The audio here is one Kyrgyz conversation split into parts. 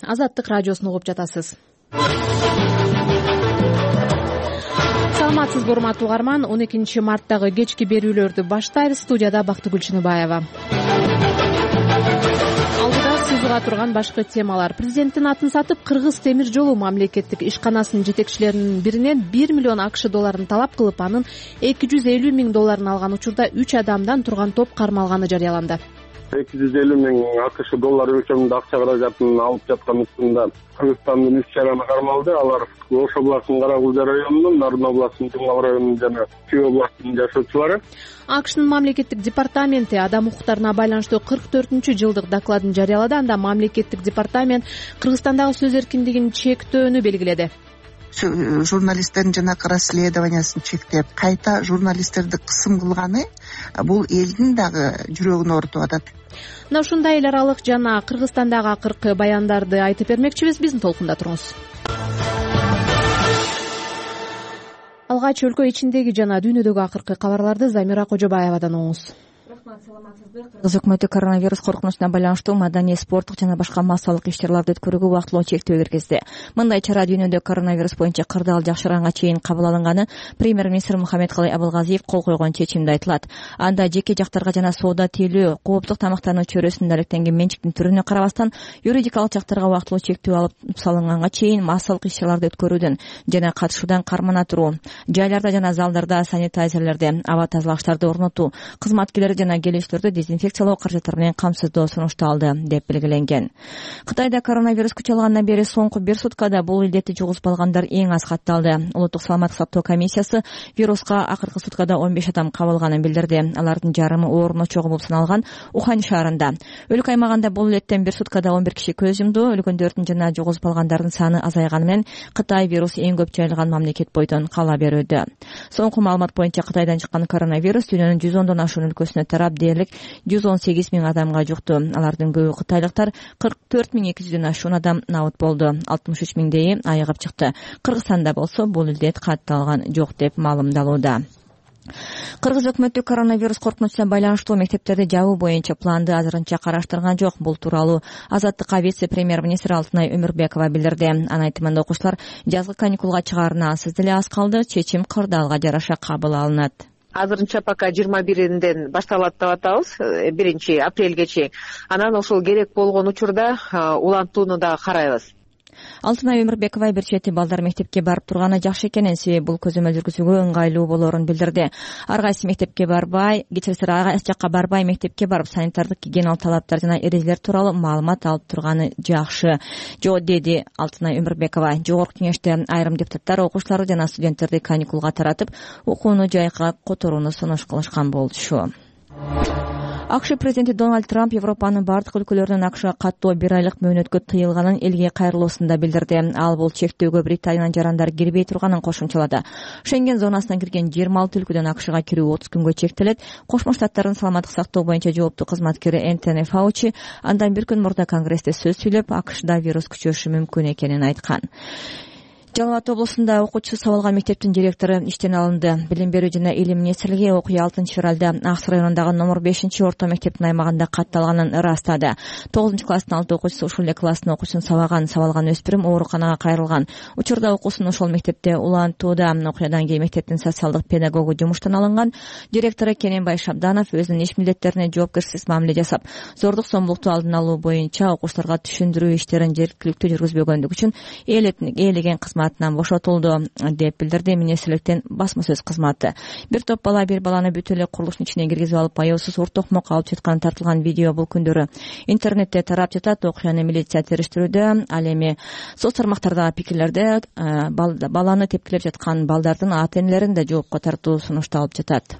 Азаттык радиосун угуп жатасыз. Саламатсызбы урматтуу угарман, 12 марттагы кечки берүүлөрдү баштайбыз. Студияда Бактыгүл Чыныбаева. Алдыда сызыга турган башкы темалар. Президенттин атын сатып, Кыргыз темир жолу мамлекеттик ишканасынын жетекчилеринин биринен 1 миллион АКШ долларын талап кылып, анын 250 миң долларын алган учурда 3 адамдан турган топ кармалганы жарыяланды. 250 миң АКШ доллары өлчөмүндө акча каражатын алып жаткан учурунда Кыргызстандын 3 жараны кармалды. Алар Ош областынын Каракулжа районунун, Нарын областынын Жумгал районунун жана Чүй областынын жашоочулары. АКШнын мамлекеттик департаменти адам укуктарына байланыштуу 44-жылдык докладын жарыялады. Анда мамлекеттик департамент Кыргызстандагы сөз эркиндигин чектөөнү белгиледи. Журналисттердин жанакы расследованиясын чектеп, кайта журналисттерди кысым кылганы бул элдин дагы жүрөгүн оорутуп атат. Мына ушундай эл аралык жана Кыргызстандагы акыркы баяндарды айтып бермекчибиз. Биздин толкунда туруңуз. Алгач өлкө ичиндеги жана дүйнөдөгү акыркы кабарларды Замира Кожобаевадан угуңуз. Кыргыз өкмөтү коронавирус коркунучуна байланыштуу маданий, спорттук жана башка массалык иш-чараларды өткөрүүгө убактылуу чектөө киргизди. Мындай чара дүйнөдө коронавирус боюнча кырдаал жакшырганга чейин кабыл алынганы премьер-министр Мухаммедкалый Абылгазиев кол койгон чечимде айтылат. Анда жеке жактарга жана соода тейлөө, кооптук тамактануу чөйрөсүндө алектенген менчиктин түрүнө карабастан юридикалык жактарга убактылуу чектөө алып салынганга чейин массалык иш-чараларды өткөрүүдөн жана катышуудан кармана туруу, жайларда жана залдарда санитайзерлерди, аба тазалагычтарды орнотуу, кызматкерлерди жана келүүчүлөрдү дезинфекциялоо каражаттары менен камсыздоо сунушталды деп белгиленген. Кытайда коронавирус күч алгандан бери соңку 1 суткада бул илдетти жугузбалгандар эң аз катталды. Улуттук саламаттык сактоо комиссиясы вируска акыркы суткада 15 адам кабылганын билдирди. Алардын жарымы ооруна чогуу болуп саналган Ухань шаарында. Өлкө аймагында бул илеттен 1 суткада 11 киши көз жумду. Өлгөндөрдүн жана жугузбалгандардын саны азайганы менен Кытай вирус эң көп жайылган мамлекет бойдон кала берүүдө. Соңку маалымат боюнча Кытайдан чыккан коронавирус дүйнөнүн 110дон ашуун өлкөсүнө тарап, дээрлик 118 миң адамга жукту. Алардын көбү кытайлыктар. 44.200дөн ашуун адам набыт болду. 63 миңдейи айыгып чыкты. Кыргызстанда болсо бул илдет катталган жок деп маалымдалууда. Кыргыз өкмөтү коронавирус коркунучуна байланыштуу мектептерди жабуу боюнча планды азырынча караштырган жок. Бул тууралуу Азаттыкка вице-премьер-министр Алтынай Өмүрбекова билдирди. Анын айтымында окуучулар жазгы каникулга чыгаарына азсыз деле аз калды. Чечим кырдаалга жараша кабыл алынат. Азырынча пока 21-ден башталат деп атабыз, 1 апрелге чейин. Анан ошол керек болгон учурда улантууну да карайбыз. Алтынай Өмүрбекова бир чети балдар мектепке барып турганы жакшы экенин, себеби бул көзөмөл жүргүзүүгө ыңгайлуу болоорун билдирди. Ар кайсы мектепке барбай, ар кайсы жакка барбай мектепке барып санитардык гигиеналык талаптар жана эрежелер тууралуу маалымат алып турганы жакшы, деди Алтынай Өмүрбекова. Жогорку кеңеште айрым депутаттар окуучуларды жана студенттерди каникулга таратып, окууну жайга которууну сунуш кылышкан болчу. АКШ президенти Дональд Трамп Европанын бардык өлкөлөрүнүн АКШга каттоо 1 айлык мөөнөткө тыйылганын элге кайрылуусунда билдирди. Ал бул чектөөгө Британиянын жарандары кирбей турганын кошумчалады. Шенген зонасынан кирген 26 өлкөдөн АКШга кирүү 30 күнгө чектелет. Кошмо Штаттардын саламаттык сактоо боюнча жооптуу кызматкери Энтони Фаучи андан 1 күн мурда Конгрессте сөз сүйлөп, АКШда вирус күчөшү мүмкүн экенин айткан. Жалал Абад облусунда окуучу сабалган мектептин директору иштен алынды. Билим берүү жана илим министрлиги окуя 6-февралда Аксы районундагы номер 5-орто мектептин аймагында катталганын ырастады. 9-класстын 6 окуучусу ушул эле класстын окуучусун сабалган өспүрүм ооруканага кайрылган. Учурда окуусун ошол мектепте улантууда. Окуядан кийин мектептин социалдык педагогу жумуштан алынган. Директору Кененбай Шабданов өзүнүн иш милдеттерине жоопкерсиз мамиле жасап, зордук зомбулукту алдын алуу боюнча окуучуларга түшүндүрүү иштерин жергиликтүү жүргүзбөгөндүгү үчүн ээлеген кызматынан бошотулду деп билдирди министрликтин басма сөз кызматы. Бир топ бала бир баланы бүт эле курулуштун ичине киргизип алып, аяусуз уртокмок алып жатканы тартылган видео бул күндөрү интернетте тарап жатат. Окуяны милиция териштирүүдө. Ал эми соц тармактардагы пикирлерде баланы тепкилеп жаткан балдардын ата-энелерин да жоопко тартуу сунушталып жатат.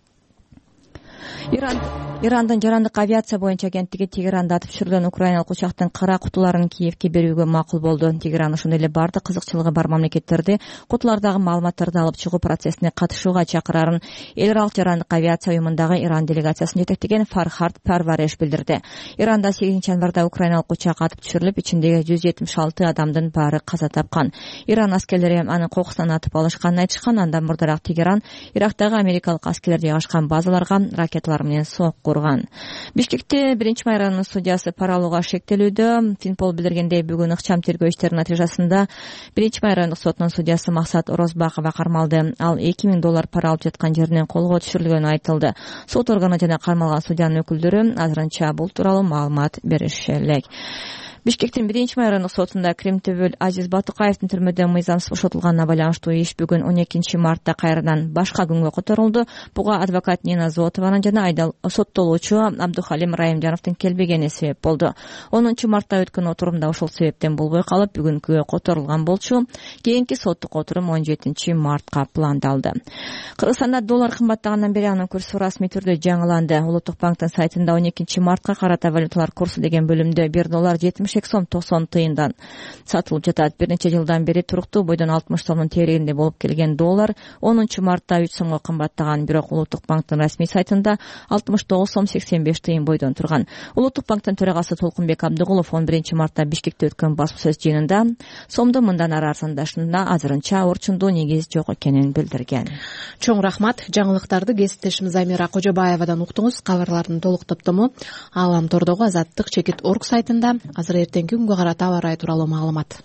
Ирандын жарандык авиация боюнча агенттиги Тегеранда атып түшүрүлгөн украиналык учактын кара кутуларын Киевке берүүгө макул болду. Тегеран ошондой эле бардык кызыкчылыгы бар мамлекеттерди кутулардагы маалыматтарды алып чыгуу процессине катышууга чакырарын эл аралык жарандык авиация уюмундагы Иран делегациясын жетектеген Фархад Парвареш билдирди. Иранда 8-январда украиналык учак атып түшүрүлүп, ичиндеги 176 адамдын баары каза тапкан. Иран аскерлери анын кокусунан атып алышканын айтышкан. Андан мурдараак Тегеран Ирактагы америкалык аскерлер жайгашкан базаларга ракеталар менен сокку урган. Бишкекте 1-май районунун судьясы пара алууга шектелүүдө. Финпол билдиргендей, бүгүн ыкчам тергөө иштеринин натыйжасында 1-май райондук сотунун судьясы Максат Орозбакова кармалды. Ал $2000 пара алып жаткан жеринен колго түшүрүлгөнү айтылды. Сот органы жана кармалган судьянын өкүлдөрү азырынча бул тууралуу маалымат бериши элек. Бишкектин 1-май райондук сотунда Кремтөбөл Азиз Батыкаевдин түрмөдө мыйзамсыз бошотулганына байланыштуу иш бүгүн 12 мартта кайрадан башка күнгө которулду. Буга адвокат Нина Зотованын жана соттолуучу Абдухалим Райымжановдун келбегени себеп болду. 10 мартта өткөн отурумда ошол себептен болбой калып, бүгүнкүгө которулган болчу. Кийинки соттук отурум 17 мартка пландалды. Кыргызстанда доллар кымбаттагандан бери анын курсу расмий түрдө жаңыланды. Улуттук банктын сайтында 12 мартка карата валюталар курсу деген бөлүмдө $1 сом 90 тыйындан сатылып жатат. Бир нече жылдан бери туруктуу бойдон 60 сомдун терегинде болуп келген доллар 10 мартта 3 сомго кымбаттаган, бирок Улуттук банктын расмий сайтында 69 сом 85 тыйын бойдон турган. Улуттук банктын төрагасы Толкунбек Абдыгулов 11 мартта Бишкекте өткөн баспасөз жыйынында сомдун мындан ары арзандашына азырынча орчундуу негиз жок экенин билдирген. Чоң рахмат. Жаңылыктарды кесиптешimiz Амира Кожобаевадан уктуңуз. Кабарлардын толук топтому Ааламтордогу Азаттык.org сайтында. Азыр эртеңки күнгө карата аба ырайы тууралуу маалымат.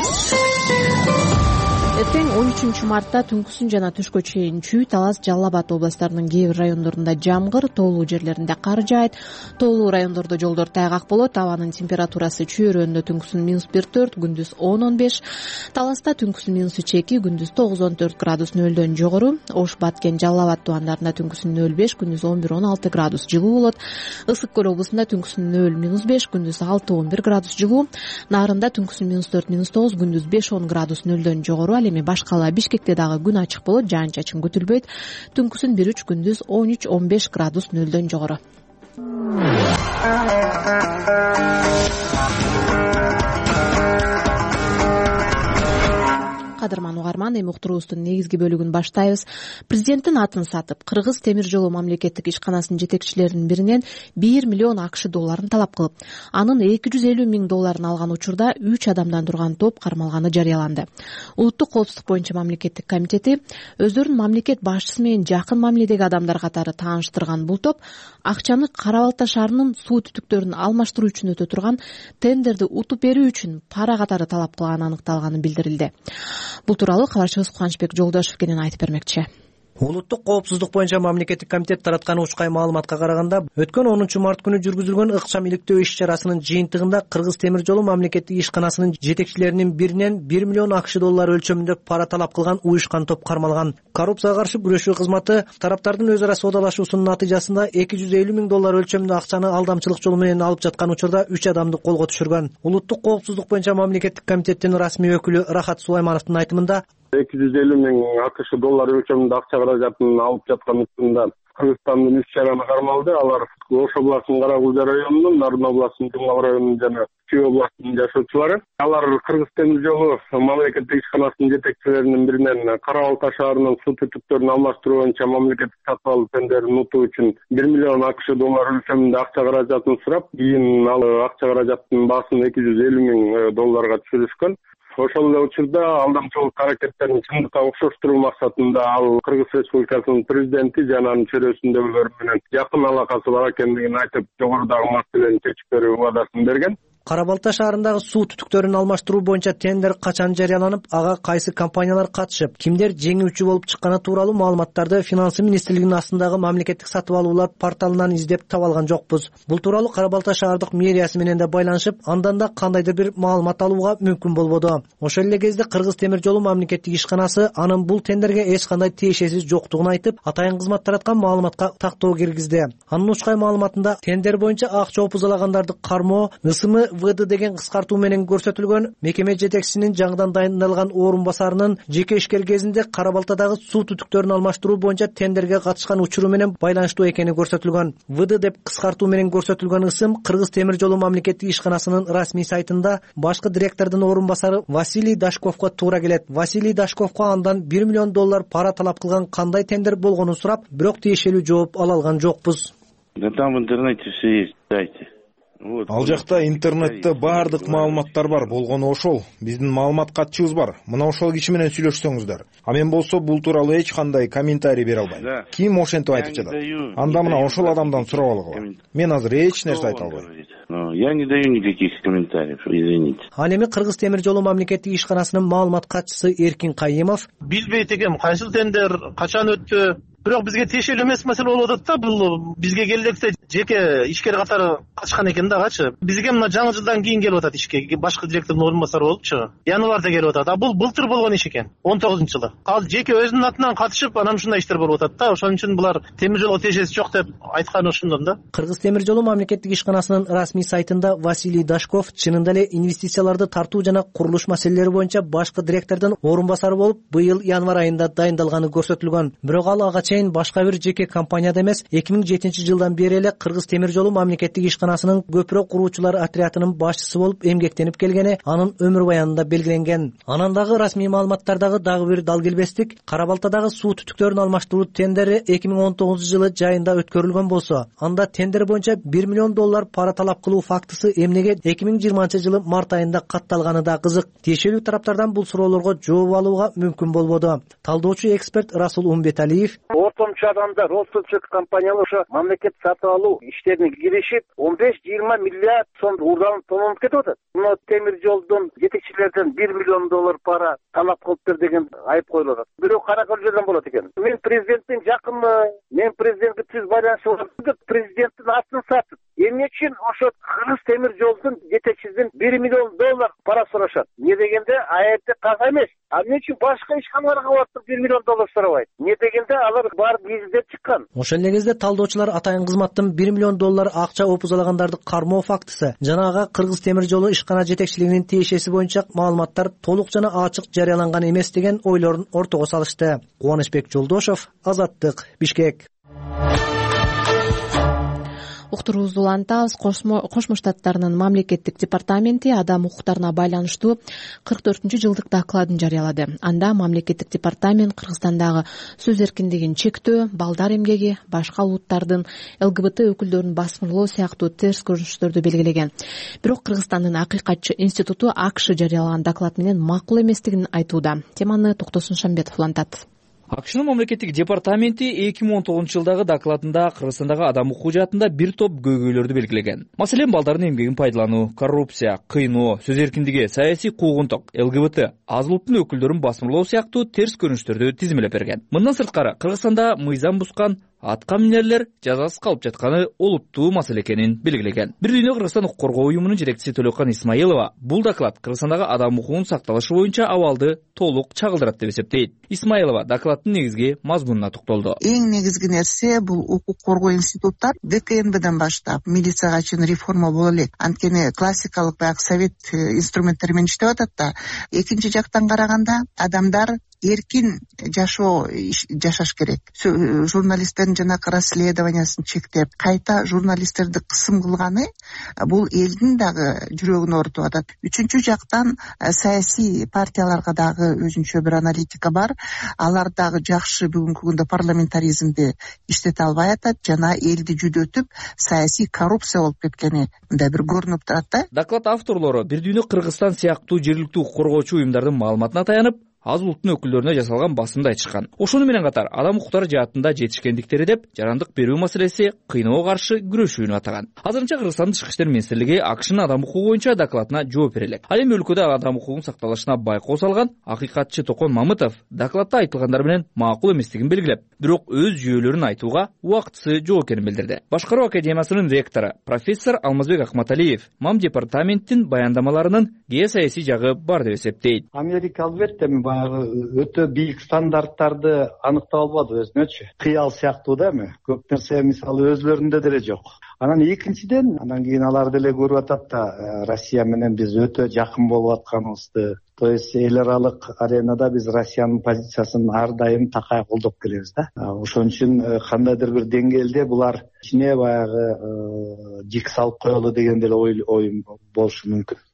Эртең 13 мартта түнкүсүн жана түшкө чейин Чүй, Талас, Жалал Абад областарынын кээ бир райондорунда жамгыр, тоолуу жерлеринде кар жаайт. Тоолуу райондордо жолдор тайгак болот. Абанын температурасы чүйөрөндө түнкүсүн -1-4, күндүз 10-15. Таласта түнкүсүн -2, күндүз 9-14 градус нөлдөн жогору. Ош, Баткен, Жалал Абад тубандарында түнкүсүн 0-5, күндүз 11-16 градус жылуу болот. Ысык көл облусунда түнкүсүн 0-5, күндүз 6-11 градус жылуу. Нарында түнкүсүн -4-9, күндүз 5-10 градус нөлдөн жогору. Эми башкала Бишкекте дагы күн ачык болот, жаан-чачын күтүлбөйт. Түнкүсүн 1-3, күндүз 13-15 градус нөлдөн жогору. Кадырман угарман, эми уктуруубуздун негизги бөлүгүн баштайбыз. Президенттин атын сатып, Кыргыз темир жолу мамлекеттик ишканасынын жетекчилеринин биринен $1 миллион талап кылып, анын $250 миң алган учурда 3 адамдан турган топ кармалганы жарыяланды. Улуттук коопсуздук боюнча мамлекеттик комитети өздөрүн мамлекет башчысы менен жакын мамиледеги адамдар катары тааныштырган бул топ акчаны Кара Балта шаарынын суу түтүктөрүн алмаштыруу үчүн өтө турган тендерди утуп берүү үчүн пара катары талап кылганы аныкталганы билдирилди. Бул тууралуу кабарчыбыз Кубанычбек Жолдошев кенен айтып бермекчи. Улуттук коопсуздук боюнча мамлекеттик комитет тараткан ушкай маалыматка караганда, өткөн 10 март күнү жүргүзүлгөн ыкчам иликтөө иш-чарасынын жыйынтыгында Кыргыз темир жолу мамлекеттик ишканасынын жетекчилеринин биринен $1 миллион өлчөмүндө пара талап кылган уюшкан топ кармалган. Коррупцияга каршы күрөшүү кызматы тараптардын өз ара соодалашуусунун натыйжасында $250 миң өлчөмүндө акчаны алдамчылык жолу менен алып жаткан учурда 3 адамды колго түшүргөн. Улуттук коопсуздук боюнча мамлекеттик комитеттин расмий өкүлү Рахат Сулаймановдун айтымында, $250 миң өлчөмүндө акча каражатын алып жаткан учурунда Кыргызстандын 3 чараны кармалды. Алар Ош областынын Карагулжа районунун, Нарын областынын Жумгал районунун жана Чүй областынын жашоочулары. Алар Кыргыз темир жолу мамлекеттик ишканасынын жетекчилеринин биринен Кара Балта шаарынын суу түтүктөрүн алмаштыруу боюнча мамлекеттик сатып алуу тендерин утуу үчүн $1 миллион өлчөмүндө акча каражатын сурап, кийин ал акча каражаттын баасын $250 миң түшүрүшкөн. Ошол эле учурда алдамчылык аракеттерин чындыкка окшоштуруу максатында ал Кыргыз Республикасынын президенти жана анын чөйрөсүндөгүлөр менен жакын алакасы бар экендигин айтып, жогорудагы маселени чечип берүү убадасын берген. Кара Балта шаарындагы суу түтүктөрүн алмаштыруу боюнча тендер качан жарыяланып, ага кайсы компаниялар катышып, кимдер жеңүүчү болуп чыкканы тууралуу маалыматтарды Финансы министрлигинин астындагы мамлекеттик сатып алуулар порталынан издеп таба алган жокпуз. Бул тууралуу Кара Балта шаардык мэриясы менен да байланышып, андан да кандайдыр бир маалымат алууга мүмкүн болбоду. Ошол эле кезде Кыргыз темир жолу мамлекеттик ишканасы анын бул тендерге эч кандай тиешеси жоктугун айтып, атайын кызмат тараткан маалыматка тактоо киргизди. Анын ушкай маалыматында тендер боюнча акча опузалагандарды кармоо, ысымы ВД деген кыскартуу менен көрсөтүлгөн. Мекеме жетекчисинин жаңыдан дайындалган орун басарынын жеке ишкер кезинде Кара Балтадагы суу түтүктөрүн алмаштыруу боюнча тендерге катышкан учуру менен байланыштуу экени көрсөтүлгөн. ВД деп кыскартуу менен көрсөтүлгөн ысым Кыргыз темир жолу мамлекеттик ишканасынын расмий сайтында башкы директордун орун басары Василий Дашковго туура келет. Василий Дашковго андан $1 миллион пара талап кылган кандай тендер болгонун сурап, бирок тиешелүү жооп ала алган жокпуз. Там в интернете все есть, дайте. Ал жакта интернетте баардык маалыматтар бар, болгону ошол. Биздин маалымат катчыбыз бар. Мына ошол киши менен сүйлөшсөңүздөр. А мен болсо бул тууралуу эч кандай комментарий бере албайм. Ким ошентип айтып жатат? Анда мына ошол адамдан сурап алгыла. Мен азыр эч нерсе айта албайм. Я не даю никаких комментариев, извините. Ал эми Кыргыз темир жолу мамлекеттик ишканасынын маалымат катчысы Эркин Кайымов билбейт экем кайсыл тендер качан өттү. Бирок бизге тиешелүү эмес маселе болуп атат да. Бул бизге келгенде жеке ишкер катары катышкан экен дагычы. Бизге мына жаңы жылдан кийин келип атат ишке. Башкы директордун орун басары болупчу. Январда келип атат. А бул былтыр болгон иш экен. 19-жылы. Ал жеке өзүнүн атынан катышып, анан ушундай иштер болуп атат да. Ошон үчүн булар темир жолго тиешеси жок деп айтканы ошондон да. Кыргыз темир жолу мамлекеттик ишканасынын расмий сайтында Василий Дашков чынында эле инвестицияларды тартуу жана курулуш маселелери боюнча башкы директордун орун басары болуп, быйыл январь айында дайындалганы көрсөтүлгөн. Бирок ал ага чейин башка бир жеке компанияда эмес, 2007-жылдан бери эле Кыргыз темир жолу мамлекеттик ишканасынын көпүрө куруучулар отрядынын башчысы болуп эмгектенип келгени анын өмүр баянында белгиленген. Анан дагы расмий маалыматтардагы дагы бир дал келбестик, Кара Балтадагы суу түтүктөрүн алмаштыруу тендери 2019-жылы жайында өткөрүлгөн болсо, анда тендер боюнча $1 миллион пара талап кылуу фактысы эмнеге 2020-жылы март айында катталганы да кызык. Тиешелүү тараптардан бул суроолорго жооп алууга мүмкүн болбоду. Талдоочу эксперт Расул Умбеталиев ортомчу адамдар, ортомчу компаниялар ошо мамлекет сатып алуу иштерине киришип 15-20 миллиард сом уурданып тононуп кетип атат. Мына темир жолдун жетекчилерден $1 миллион пара талап кылыптыр деген айып коюлуп атат. Бирок каракөл жерден болот екен. Мен президенттин жакынмын, мен президентке түз байланышым бар. Президенттин атын сатып, эмне үчүн ошо Кыргыз темир жолдун жетекчисинен $1 миллион пара сурашат? Не дегенде аятта кага эмес. А эмне үчүн башка ишканаларга барып $1 миллион сурабайт? Не дегенде алар бар биздеп чыккан. Ошол эле кезде талдоочулар атайын кызматтын $1 миллион акча опузалагандарды кармоо фактысы жана ага Кыргыз темир жолу ишкана жетекчилигинин тиешеси боюнча маалыматтар толук жана ачык жарыяланган эмес деген ойлорун ортого салышты. Кубанычбек Жолдошов, Азаттык, Бишкек. Уктуруубузду улантабыз. Кошмо Штаттарынын мамлекеттик департаменти адам укуктарына байланыштуу 44-жылдык докладын жарыялады. Анда мамлекеттик департамент Кыргызстандагы сөз эркиндигин чектөө, балдар эмгеги, башка улуттардын ЛГБТ өкүлдөрүн басмырлоо сыяктуу терс көрүнүштөрдү белгилеген. Бирок Кыргызстандын Акыйкатчы институту АКШ жарыялаган доклад менен макул эместигин айтууда. Теманы Токтосун Шамбетов улантат. АКШнын мамлекеттик департаменти 2019-жылдагы докладында Кыргызстандагы адам укугу жаатында бир топ көйгөйлөрдү белгилеген. Маселен, балдардын эмгегин пайдалануу, коррупция, кыйноо, сөз эркиндиги, саясий куугунтук, ЛГБТ, аз улуттун өкүлдөрүн басмырлоо сыяктуу терс көрүнүштөрдү тизмелеп берген. Мындан сырткары, Кыргызстанда мыйзам бускан атка минерлер жазасыз калып жатканы олуттуу маселе экенин белгилеген. Бир дүйнө Кыргызстан укук коргоо уюмунун жетекчиси Төлөкан Исмаилова бул доклад Кыргызстандагы адам укугунун сакталышы боюнча абалды толук чагылдырат деп эсептейт. Исмаилова докладдын негизги мазмунуна токтолду. Эң негизги нерсе бул укук коргоо институттар ДКНБден баштап милицияга чейин реформа боло элек. Анткени классикалык баягы совет инструменттери менен иштеп атат да. Экинчи жактан караганда адамдар эркин жашаш керек. Журналисттердин жанагы расследованиясын чектеп, кайта журналисттерди кысым кылганы бул элдин дагы жүрөгүн оорутуп атат. Үчүнчү жактан саясий партияларга дагы өзүнчө бир аналитика бар. Алар дагы жакшы бүгүнкү күндө парламентаризмди иштете албай атат жана элди жүдөтүп, саясий коррупция болуп кеткени мындай бир көрүнүп турат да. Доклад авторлору бир дүйнө Кыргызстан сыяктуу жергиликтүү укук коргоочу уюмдардын маалыматына таянып, аз улуттун өкүлдөрүнө жасалган басымды айтышкан. Ошону менен катар адам укуктары жаатында жетишкендиктери деп жарандык берүү маселеси кыйноого каршы күрөшүүнү атаган. Азырынча Кыргызстандын Тышкы иштер министрлиги АКШнын адам укугу боюнча докладына жооп бере элек. Ал эми өлкөдө адам укугунун сакталышына байкоо салган акыйкатчы Токон Мамытов докладда айтылгандар менен макул эместигин белгилеп, бирок өз жүйөлөрүн айтууга убактысы жок экенин билдирди. Башкаруу академиясынын ректору профессор Алмазбек Акматалиев мам департаменттин баяндамаларынын геосаясий жагы бар деп эсептейт. Америка албетте өтө бийик стандарттарды аныктап албады өзүнөчү. Кыял сыяктуу да эми. Көп нерсе мисалы өзлөрүндө деле жок. Анан экинчиден, анан кийин алар деле көрүп атат да, Россия менен биз өтө жакын болуп атканыбызды. То есть эл аралык аренада биз Россиянын позициясын ар дайым такай колдоп келебиз да. Ошон үчүн кандайдыр бир деңгээлде булар ичине баягы жик салып коелу деген деле оюм болушу мүмкүн.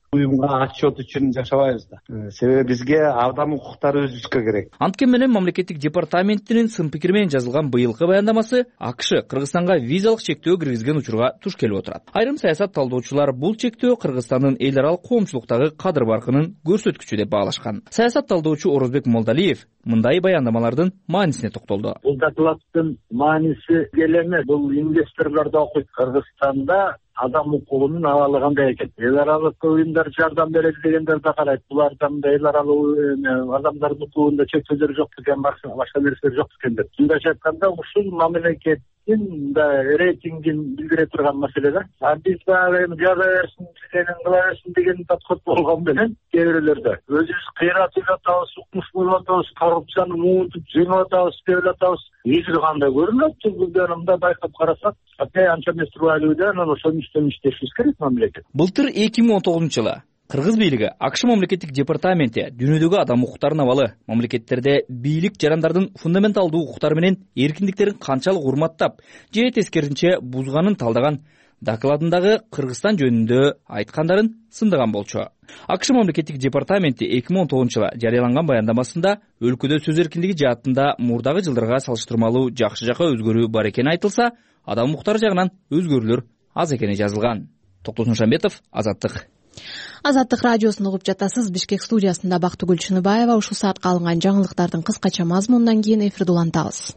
уюмга отчет үчүн жашабайбыз да. Себеби бизге адам укуктары өзүбүзгө керек. Анткени менен мамлекеттик департаментинин сын пикири менен жазылган быйылкы баяндамасы АКШ Кыргызстанга визалык чектөө киргизген учурга туш келип отурат. Айрым саясат талдоочулар бул чектөө Кыргызстандын эл аралык коомчулуктагы кадыр баркынын көрсөткүчү деп баалашкан. Саясат талдоочу Орозбек Молдалиев мындай баяндамалардын маанисине токтолду. Бул докладдын мааниси эле бул инвесторлор да окуйт. Кыргызстанда адам укугунун абалы кандай экен? Эл аралык уюмдар жардам берет дегендер да карайт. Булардан да эл аралык адамдардын укугунда чектөөлөр жок экен, башка нерселер жок экен деп. Чындап айтканда ушул мамлекеттин да рейтингин билдире турган маселе да. Биз дагы жаза берсин, сенин кыла берсин деген подход болгон менен кээ бирөөлөрдө өзүбүз кыйрат ойлоп атабыз, укмуш болуп атабыз, коррупцияны муунтуп жеңип атабыз деп атабыз. Изил кандай көрүнөт? Жүргүздөрүмдө байкап карасак, анча эмес турбайлыбы деп анан ошонун үстүнөн иштешибиз керек мамлекет. Былтыр 2019-жылы Кыргыз бийлиги АКШ мамлекеттик департаменти дүйнөдөгү адам укуктарынын абалы, мамлекеттерде бийлик жарандардын фундаменталдуу укуктары менен эркиндиктерин канчалык урматтап же тескерисинче бузганын талдаган докладындагы Кыргызстан жөнүндө айткандарын сындаган болчу. АКШ мамлекеттик департаменти 2019-жылы жарыяланган баяндамасында өлкөдө сөз эркиндиги жаатында мурдагы жылдарга салыштырмалуу жакшы жака өзгөрүү бар экени айтылса, адам укуктары жагынан өзгөрүүлөр аз экени жазылган. Токтосун Шамбетов, Азаттык. Азаттык радиосун угуп жатасыз. Бишкек студиясында Бактыгүл Чыныбаева. Ушул саатка алынган жаңылыктардын кыскача мазмунунан кийин эфирди улантабыз.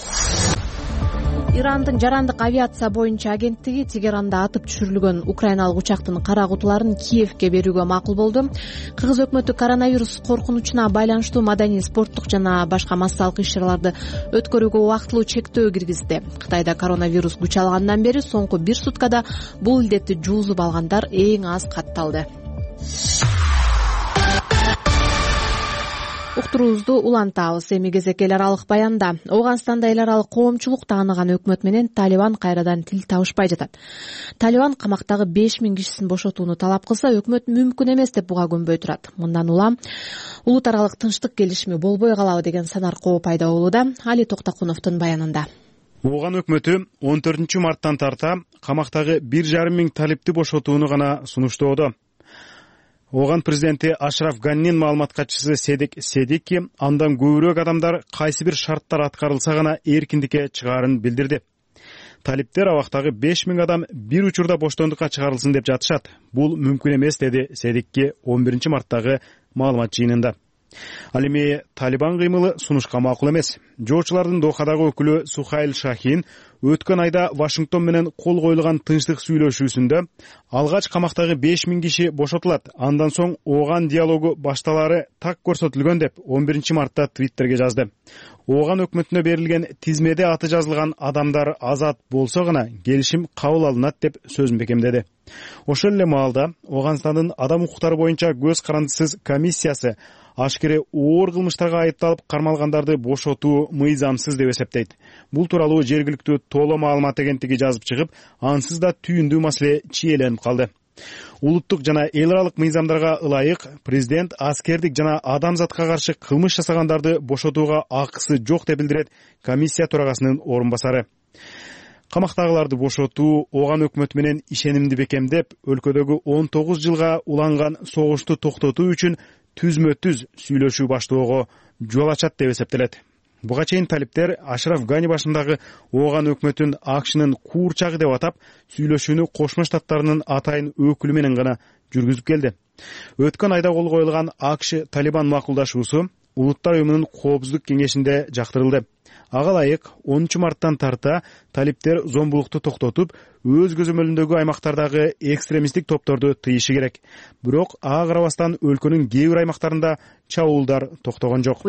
Ирандын жарандык авиация боюнча агенттиги Тегеранда атып түшүрүлгөн украиналык учактын кара кутуларын Киевке берүүгө макул болду. Кыргыз өкмөтү коронавирус коркунучуна байланыштуу маданий, спорттук жана башка массалык иш-чараларды өткөрүүгө убактылуу чектөө киргизди. Кытайда коронавирус күч алгандан бери соңку 1 суткада бул илдетти жуузуп алгандар эң аз катталды. Уктуруубузду улантабыз. Эми кезек эл аралык баянда. Ооганстанда эл аралык коомчулук тааныган өкмөт менен Талибан кайрадан тил табышпай жатат. Талибан камактагы 5000 кишисин бошотууну талап кылса, өкмөт мүмкүн эмес деп буга көнбөй турат. Мындан улам улут аралык тынчтык келишими болбой калабы деген санар коо пайда болууда. Али Токтокуновдун баянында. Ооган өкмөтү 14 марттан тарта камактагы 1,5 миң талипти бошотууну гана сунуштоодо. Ооган президенти Ашраф Ганнин маалымат катчысы Седик Седики андан көбүрөөк адамдар кайсы бир шарттар аткарылса гана эркиндикке чыгаарын билдирди. Талиптер абактагы 5000 адам бир учурда боштондукка чыгарылсын деп жатышат. Бул мүмкүн эмес, деди Седикки 11 марттагы маалымат жыйынында. Ал эми Талибан кыймылы сунушка макул эмес. Жоочулардын Дохадагы өкүлү Сухайл Шахин өткөн айда Вашингтон менен кол коюлган тынчтык сүйлөшүүсүндө алгач камактагы 5000 киши бошотулат, андан соң Ооган диалогу башталары так көрсөтүлгөн деп 11 мартта Твиттерге жазды. Ооган өкмөтүнө берилген тизмеде аты жазылган адамдар азат болсо гана келишим кабыл алынат деп сөзүн бекемдеди. Ошол эле маалда Ооганстандын адам укуктары боюнча көз карандысыз комиссиясы ашкере оор кылмыштарга айыпталып кармалгандарды бошотуу мыйзамсыз деп эсептейт. Бул тууралуу жергиликтүү Толо маалымат агенттиги жазып чыгып, ансыз да түйүндүү маселе чиеленип калды. Улуттук жана эл аралык мыйзамдарга ылайык президент аскердик жана адамзатка каршы кылмыш жасагандарды бошотууга акысы жок деп билдирет комиссия төрагасынын орун басары. Камактагыларды бошотуу Ооган өкмөтү менен ишенимди бекемдеп, өлкөдөгү 19 жылга уланган согушту токтотуу үчүн түзмө-түз сүйлөшүү баштоого жол ачат деп эсептелет. Буга чейин талиптер Ашраф Гани башындагы Ооган өкмөтүн АКШнын куурчагы деп атап, сүйлөшүүнү Кошмо Штаттарынын атайын өкүлү менен гана жүргүзүп келди. Өткөн айда кол коюлган АКШ Талибан макулдашуусу Улуттар уюмунун коопсуздук кеңешинде жактырылды. Ага ылайык 10 марттан тарта талиптер зомбулукту токтотуп, өз көзөмөлүндөгү аймактардагы экстремисттик топторду тыйышы керек. Бирок ага карабастан өлкөнүн кээ бир аймактарында чабуулдар токтогон жок.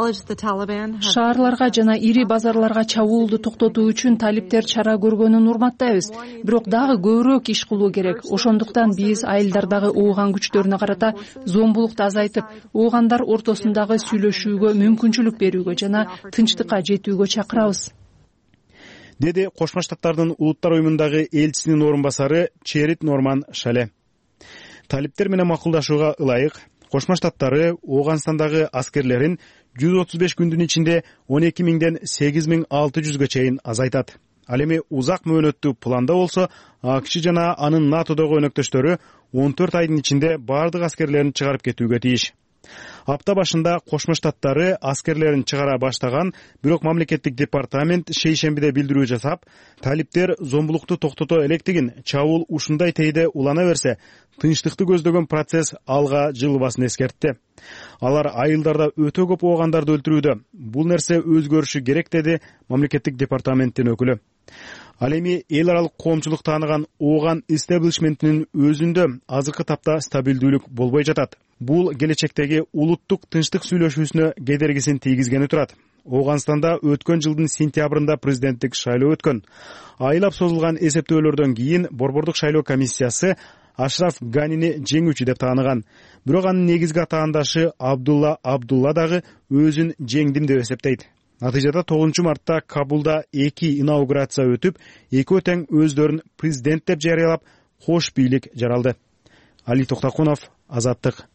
Шаарларга жана ири базарларга чабуулду токтотуу үчүн талиптер чара көргөнүн урматтайбыз. Бирок дагы көбүрөөк иш кылуу керек. Ошондуктан биз айылдардагы Ооган күчтөрүнө карата зомбулукту азайтып, Оогандар ортосундагы сүйлөшүүгө мүмкүнчүлүк берүүгө жана тынчтыкка жетүүгө чакырабыз, деди Кошмо Штаттардын Улуттар уюмундагы элчисинин орун басары Черит Норман Шале. Талиптер менен макулдашууга ылайык Кошмо Штаттары Ооганстандагы аскерлерин 135 күндүн ичинде 12 миңден 8600га чейин азайтат. Ал эми узак мөөнөттүү планда болсо АКШ жана анын НАТОдогу өнөктөштөрү 14 айдын ичинде баардык аскерлерин чыгарып кетүүгө тийиш. Апта башында Кошмо Штаттары аскерлерин чыгара баштаган, бирок мамлекеттик департамент шейшембиде билдирүү жасап, талиптер зомбулукту токтото электигин, чабуул ушундай тейде улана берсе, тынчтыкты көздөгөн процесс алга жылбасын эскертти. Алар айылдарда өтө көп оогандарды өлтүрүүдө. Бул нерсе өзгөрүшү керек, деди мамлекеттик департаменттин өкүлү. Ал эми эл аралык коомчулук тааныган ооган истеблишментинин өзүндө азыркы тапта стабилдүүлүк болбой жатат. Бул келечектеги улуттук тынчтык сүйлөшүүсүнө кедергисин тийгизгени турат. Ооганстанда өткөн жылдын сентябрында президенттик шайлоо өткөн. Айлап созулган эсептөөлөрдөн кийин Борбордук шайлоо комиссиясы Ашраф Ганини жеңүүчү деп тааныган. Бирок анын негизги атаандашы Абдулла Абдулла дагы өзүн жеңдим деп эсептейт. Натыйжада 9 мартта Кабулда 2 инаугурация өтүп, экөө тең өздөрүн президент деп жарыялап, кош бийлик жаралды. Али Токтакунов, Азаттык.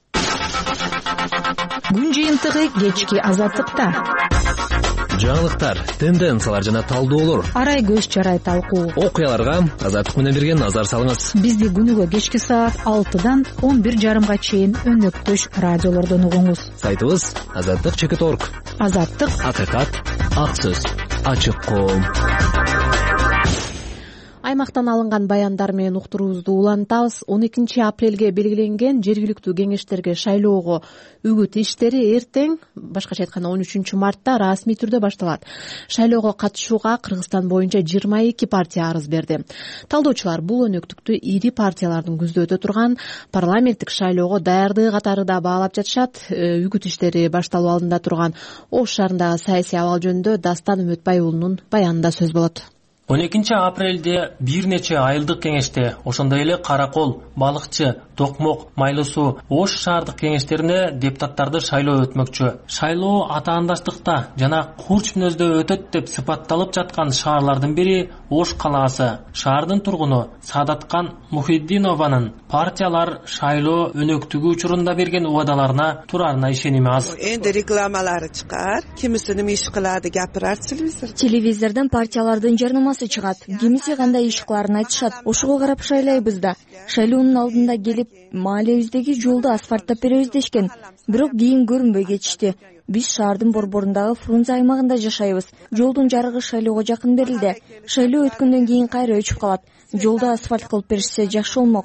Күн жыйынтыгы кечки Азаттыкта. Жаңылыктар, тенденциялар жана талдоолор. Арай көз чарай талкуу. Окуяларга Азаттык менен бирге назар салыңыз. Бизди күнүгө кечки саат 6-дан 11:30 чейин өнөктөш радиолордон угуңуз. Сайтыбыз azattik.org. Азаттык, акыйкат, ак сөз, ачык коом. Аймактан алынган баяндар менен уктуруубузду улантабыз. 12 апрелге белгиленген жергиликтүү кеңештерге шайлоого үгүт иштери эртең, башкача айтканда 13 мартта расмий түрдө башталат. Шайлоого катышууга Кыргызстан боюнча 22 партия арыз берди. Талдоочулар бул өнөктүктү ири партиялардын көздөдө турган парламенттик шайлоого даярдыгы катары да баалап жатышат. Үгүт иштери башталуу алдында турган Ош шаарындагы саясий абал жөнүндө Дастан Үмөтбай уулунун баянында сөз болот. 12 апрелде бир нече айылдык кеңеште, ошондой эле Каракол, Балыкчы, Токмок, Майлуу суу, Ош шаардык кеңештерине депутаттарды шайлоо өтмөкчү. Шайлоо атаандаштыкта жана курч мүнөздө өтөт деп сыпатталып жаткан шаарлардын бири Ош калаасы. Шаардын тургуну Садаткан Мухиддинованын партиялар шайлоо өнөктүгү учурунда берген убадаларына турарына ишеними аз. Энди рекламалары чыгар, кимиси неме иш кылады гапырат телевизор. Телевизордон партиялардын жарнамасы чыгат, кимиси кандай иш кыларын айтышат. Ошого карап шайлайбыз да. Шайлоонун алдында келип, маалебиздеги жолду асфальттап беребиз дешкен. Бирок кийин көрүнбөй кетишти. Биз шаардын борборундагы Фрунзе аймагында жашайбыз. Жолдун жарыгы шайлоого жакын берилди. Шайлоо өткөндөн кийин кайра өчүп калат. Жолду асфальт кылып беришсе жакшы болмок.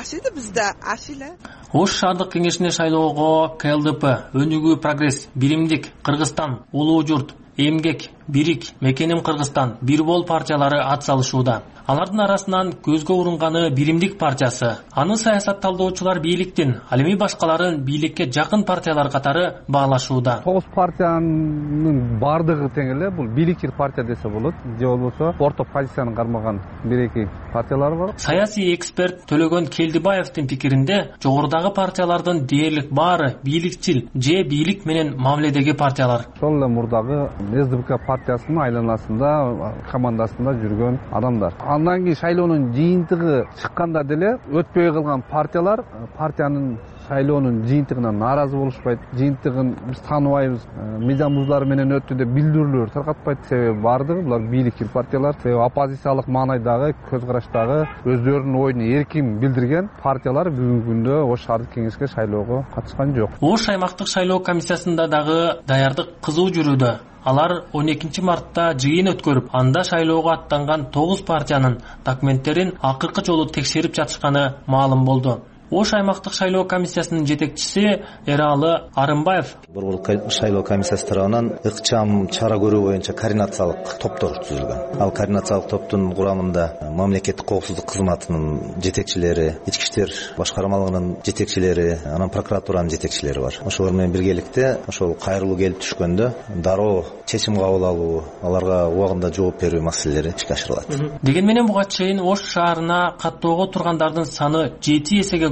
Ош шаардык кеңешине шайлоого КЛДП, Өнүгүү Прогресс, Биримдик, Кыргызстан, Улуу Журт, Эмгек, Бирик, Мекеним Кыргызстан, Бирбол партиялары ат салышууда. Алардын арасынан көзгө урунганы Биримдик партиясы. Аны саясат талдоочулар бийликтин, ал эми башкаларын бийликке жакын партиялар катары баалашууда. 9 партиянын бардыгы тең эле бул бийликчил партия десе болот, же болбосо орто позицияны кармаган 1-2 партиялар бар. Саясий эксперт Төлөгөн Келдибаевдин пикиринде, жогорудагы партиялардын дээрлик баары бийликчил же бийлик менен мамиледеги партиялар. Ошол эле мурдагы СДПК партиясынын айланасында, командасында жүргөн адамдар. Андан кийин шайлоонун жыйынтыгы чыкканда деле өтпөй калган партиялар партиянын шайлоонун жыйынтыгынан нааразы болушпайт. Жыйынтыгын биз тааныбайбыз, мыйзам бузуулар менен өттү деп билдирүүлөр таркатпайт. Себеби бардыгы булар бийликчил партиялар. Себеби оппозициялык маанайдагы, көз караштагы өздөрүнүн оюн эркин билдирген партиялар бүгүнкү күндө Ош шаардык кеңешке шайлоого катышкан жок. Ош аймактык шайлоо комиссиясында дагы даярдык кызуу жүрүүдө. Алар 12 мартта жыйын өткөрүп, анда шайлоого аттанган 9 партиянын документтерин акыркы жолу текшерип жатышканы маалым болду. Ош аймактык шайлоо комиссиясынын жетекчиси Эралы Арымбаев Борборук шайлоо комиссиясы тарабынан ыкчам чара көрүү боюнча координациялык топтор түзүлгөн. Ал координациялык топтун курамында мамлекеттик коопсуздук кызматынын жетекчилери, ички иштер башкармалыгынын жетекчилери, анан прокуратуранын жетекчилери бар. Ошолор менен биргеликте ошол кайрылуу келип түшкөндө дароо чечим кабыл алуу, аларга убагында жооп берүү маселелери ишке ашырылат. Дегенменен буга чейин Ош шаарына каттоого тургандардын саны 7 эсеге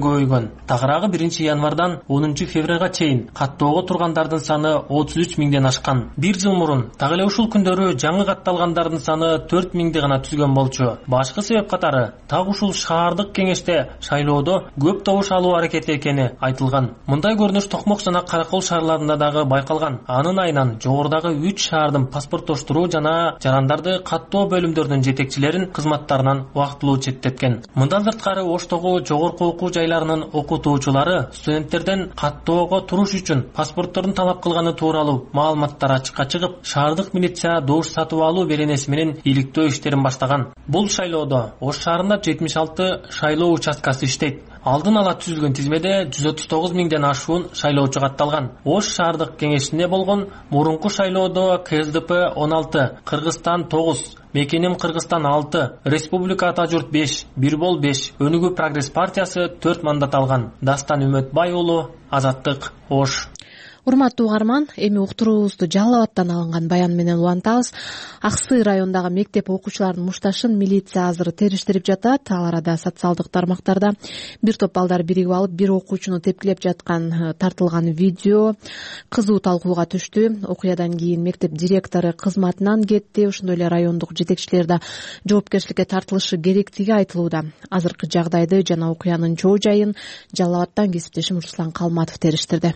көбөйгөн. Тагыраагы 1-январдан 10-февралга чейин каттоого тургандардын саны 33 миңден ашкан. Бир жыл мурун так эле ушул күндөрү жаңы катталгандардын саны 4 миңди гана түзгөн болчу. Башкы себеп катары так ушул шаардык кеңеште шайлоодо көп добуш алуу аракети экени айтылган. Мындай көрүнүш Токмок жана Каракол шаарларында дагы байкалган. Анын айынан жогорудагы 3 шаардын паспорттоштуруу жана жарандарды каттоо бөлүмдөрүнүн жетекчилерин кызматтарынан убактылуу четтеткен. Мындан сырткары Оштогу жогорку окуу жайларынын окутуучулары студенттерден каттоого туруш үчүн паспортторун талап кылганы тууралуу маалыматтар ачыкка чыгып, шаардык милиция добуш сатып алуу беренеси менен иликтөө иштерин баштаган. Бул шайлоодо Ош шаарында 76 шайлоо участкасы иштейт. Алдын ала түзүлгөн тизмеде 139 миңден ашуун шайлоочу катталган. Ош шаардык кеңешинде болгон мурунку шайлоодо КСДП 16, Кыргызстан 9, Мекеним Кыргызстан 6, Республика Ата журт 5, Бирбол 5, Өнүгүү Прогресс партиясы 4 мандат алган. Дастан Үмөтбай уулу, Азаттык, Ош. Урматтуу угарман, эми уктуруубузду Жалал Абадтан алынган баян менен улантабыз. Аксы райондагы мектеп окуучуларынын мушташын милиция азыр териштирип жатат. Ал арада социалдык тармактарда бир топ балдар биригип алып, бир окуучуну тепкилеп жаткан тартылган видео кызуу талкууга түштү. Окуядан кийин мектеп директору кызматынан кетти. Ошондой эле райондук жетекчилер да жоопкерчиликке тартылышы керектиги айтылууда. Азыркы жагдайды жана окуянын чоо жайын Жалал Абадтан кесиптешим Руслан Калматов териштирди.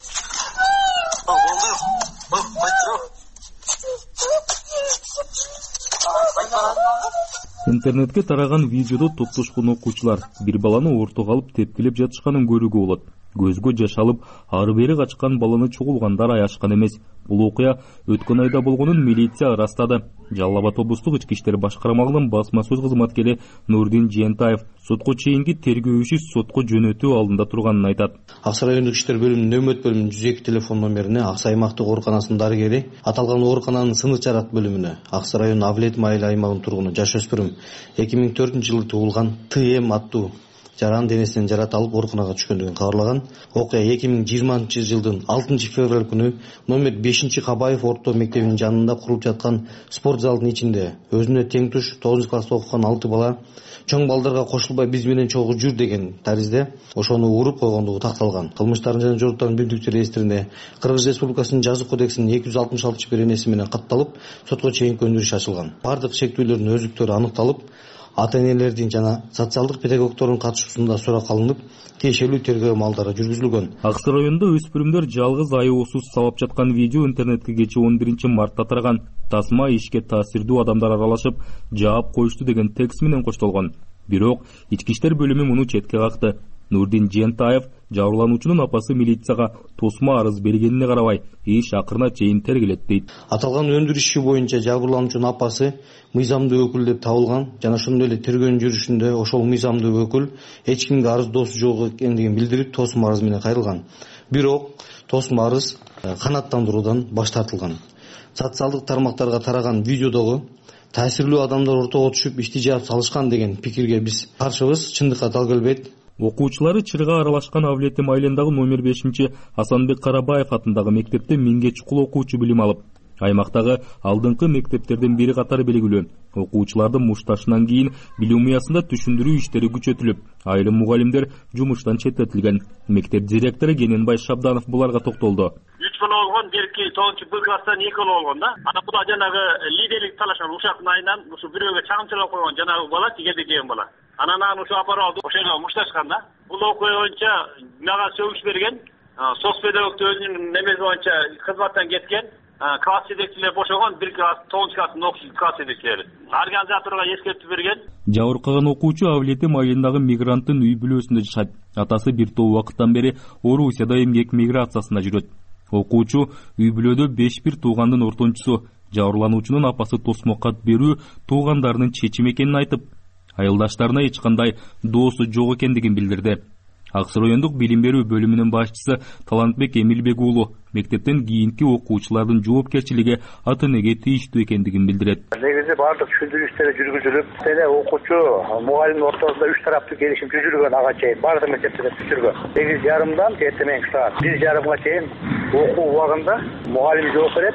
Интернетке тараган видеодо топтошкон окуучулар бир баланы ортого алып тепкилеп жатышканын көрүүгө болот. Көзгө жаш алып, ары бери качкан баланы чогулгандар аяшкан эмес. Бул окуя өткөн айда болгонун милиция ырастады. Жалал Абад облустук ички иштер башкармалыгынын басма сөз кызматкери Нурдин Жентаев сотко чейинки тергөө иши сотко жөнөтүү алдында турганын айтат. Аксы райондук иштер бөлүмүнүн нөмөт бөлүмүнүн 102 телефон номерине Аксы аймактык ооруканасынын дарыгери аталган оорукананын сынык жарак бөлүмүнө Аксы районунун Авлет майыл аймагынын тургуну жаш өспүрүм 2004-жылы туулган ТМ аттуу жаран денесинен жарат алып ооруканага түшкөндүгүн кабарлаган. Окуя 2020-жылдын 6-февраль күнү номер 5-Кабаев орто мектебинин жанында курулуп жаткан спорт залдын ичинде өзүнө тең туш 9-класста окуган 6 бала чоң балдарга кошулбай биз менен чогуу жүр деген таризде ошону уруп койгондугу такталган. Кылмыштардын жана жоруктардын бүлдүктөр реестринде Кыргыз Республикасынын жазык кодексинин 266 беренеси менен катталып, сотко чейинки өндүрүш ачылган. Бардык шектүүлөрдүн өзүктөрү аныкталып, ата-энелердин жана социалдык педагогдордун катышуусунда сурак алынып, тиешелүү тергөө амалдары жүргүзүлгөн. Аксы районунда өспүрүмдөр жалгыз айоосуз сабап жаткан видео интернетке кечээ 11-мартта тараган. Тасма ишке таасирдүү адамдар аралашып, жаап коюшту деген текст менен коштолгон. Бирок ички иштер бөлүмү муну четке какты. Нурдин Жентаев жабырлануучунун апасы милицияга тосма арыз бергенине карабай, иш акырына чейин тергелет дейт. Аталган өндүрүш иши боюнча жабырлануучунун апасы мыйзамдуу өкүл деп табылган жана ошондой эле тергөөнүн жүрүшүндө ошол мыйзамдуу өкүл эч кимге арыздоосу жок экендигин билдирип, тосма арыз менен кайрылган. Бирок тосма арыз канааттандыруудан баш тартылган. Социалдык тармактарга тараган видеодогу таасирлүү адамдар ортого түшүп ишти жаап салышкан деген пикирге биз каршыбыз, чындыкка дал келбейт. Окуучулары чырга аралашкан Авлетим айылындагы номер 5 Асанбек Карабаев атындагы мектепте 1000ге чукул окуучу билим алып, аймактагы алдыңкы мектептерден бири катары белгилүү. Окуучулардын мушташынан кийин билим уясында түшүндүрүү иштери күчөтүлүп, айрым мугалимдер жумуштан четтетилген. Мектеп директору Кененбай Шабданов буларга токтолду. 3 бала болгон, берки 9-Б класстан 2 бала болгон да. Ана бул жанагы лидерлик талашкан ушактын айынан ушу бирөөгө чагымчылап койгон жанагы бала тигелде деген бала. Анан ушу апарып алды, ошого мушташкан да. Бул окуя боюнча мага сөгүш берген, соц педагогду өзүнүн немеси боюнча кызматтан кеткен, класс жетекчилери бошогон, 1 класс 9-класстын окуучу класс жетекчилери. Организаторго эскертүү берген. Жабыркаган окуучу Авлетим айылындагы мигранттын үй бүлөсүндө жашайт. Атасы бир топ убакыттан бери Орусияда эмгек миграциясына жүрөт. Окуучу үй бүлөдө 5 туугандын ортончусу. Жабырлануучунун апасы тосмо кат берүү туугандарынын чечими экенин айтып, айылдаштарына эч кандай доосу жок экендигин билдирди. Аксы райондук билим берүү бөлүмүнүн башчысы Талантбек Эмилбек уулу мектептен кийинки окуучулардын жоопкерчилиги ата-энеге тийиштүү экендигин билдирет. Негизи бардык түшүндүрүү иштери жүргүзүлүп, деле окуучу, мугалим ортосунда 3 тараптуу келишим түзүлгөн ага чейин бардык мектептерде түзүлгөн. 8:30дан эртең саат 1:30га чейин окуу убагында мугалим жооп берет.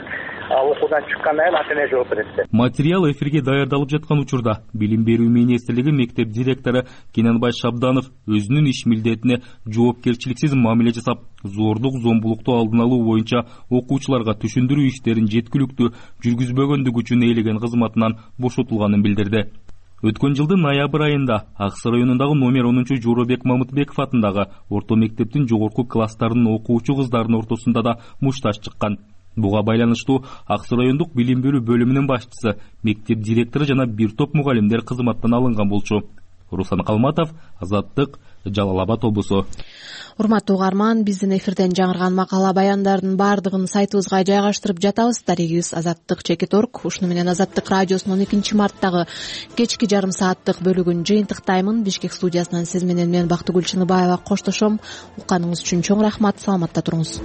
окуудан чыккандан кийин ата эне жооп берет. Материал эфирге даярдалып жаткан учурда Билим берүү министрлиги мектеп директору Кененбай Шабданов өзүнүн иш милдетине жоопкерчиликсиз мамиле жасап, зордук, зомбулукту алдын алуу боюнча окуучуларга түшүндүрүү иштерин жеткиликтүү жүргүзбөгөндүгү үчүн ээлеген кызматынан бошотулганын билдирди. Өткөн жылдын ноябрь айында Ак Сай районундагы номер 10 Жоробек Мамытбеков атындагы орто мектептин жогорку класстарынын окуучу кыздарынын ортосунда да мушташ чыккан. Буга байланыштуу Ак Сай райондук билим берүү бөлүмүнүн башчысы, мектеп директору жана бир топ мугалимдер кызматтан алынган болчу. Руслан Калматов, Азаттык, Жалал Абад облусу. Урматтуу угарман, биздин эфирден жаңырган макала баяндардын бардыгын сайтыбызга жайгаштырып жатабыз. Дарегибиз Азаттык.org. Ушуну менен Азаттык радиосунун 12 марттагы кечки жарым сааттык бөлүгүн жыйынтыктаймын. Бишкек студиясынан сиз менен мен Бактыгүл Чыныбаева коштошом. Укканыңыз үчүн чоң рахмат. Саламатта туруңуз.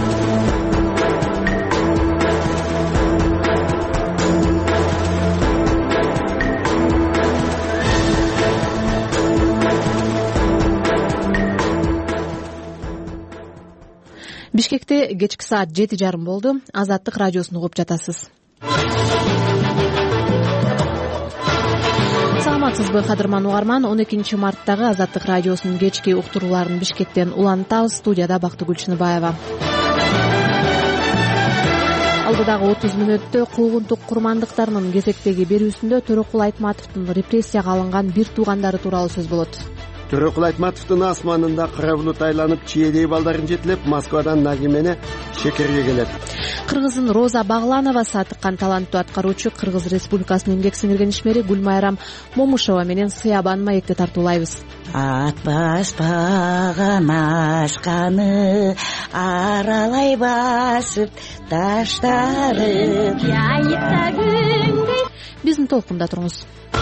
Бишкекте кечки саат 7:30 болду. Азаттык радиосун угуп жатасыз. Саламатсызбы, кадырман угарман? 12 марттагы Азаттык радиосунун кечки уктурууларын Бишкектен улантабыз. Студияда Бактыгүл Чыныбаева. Алдыдагы 30 мүнөттө куугунтук курмандыктарынын кезектеги берүүсүндө Төрөкул Айтматовдун репрессияга алынган бир туугандары тууралуу сөз болот. Төрөкул Айтматовдун асманында кара булут айланып, чиедей балдарын жетилеп, Москвадан Нагимене шекерге келет. Кыргыздын Роза Багланова сатыккан таланттуу аткаруучу Кыргыз Республикасынын эмгек сиңирген ишмери Гүлмайрам Момушова менен Сыябан маекти тартуулайбыз. Ат баспаган ашканы аралай басып таштары. Биздин толкунда туруңуз.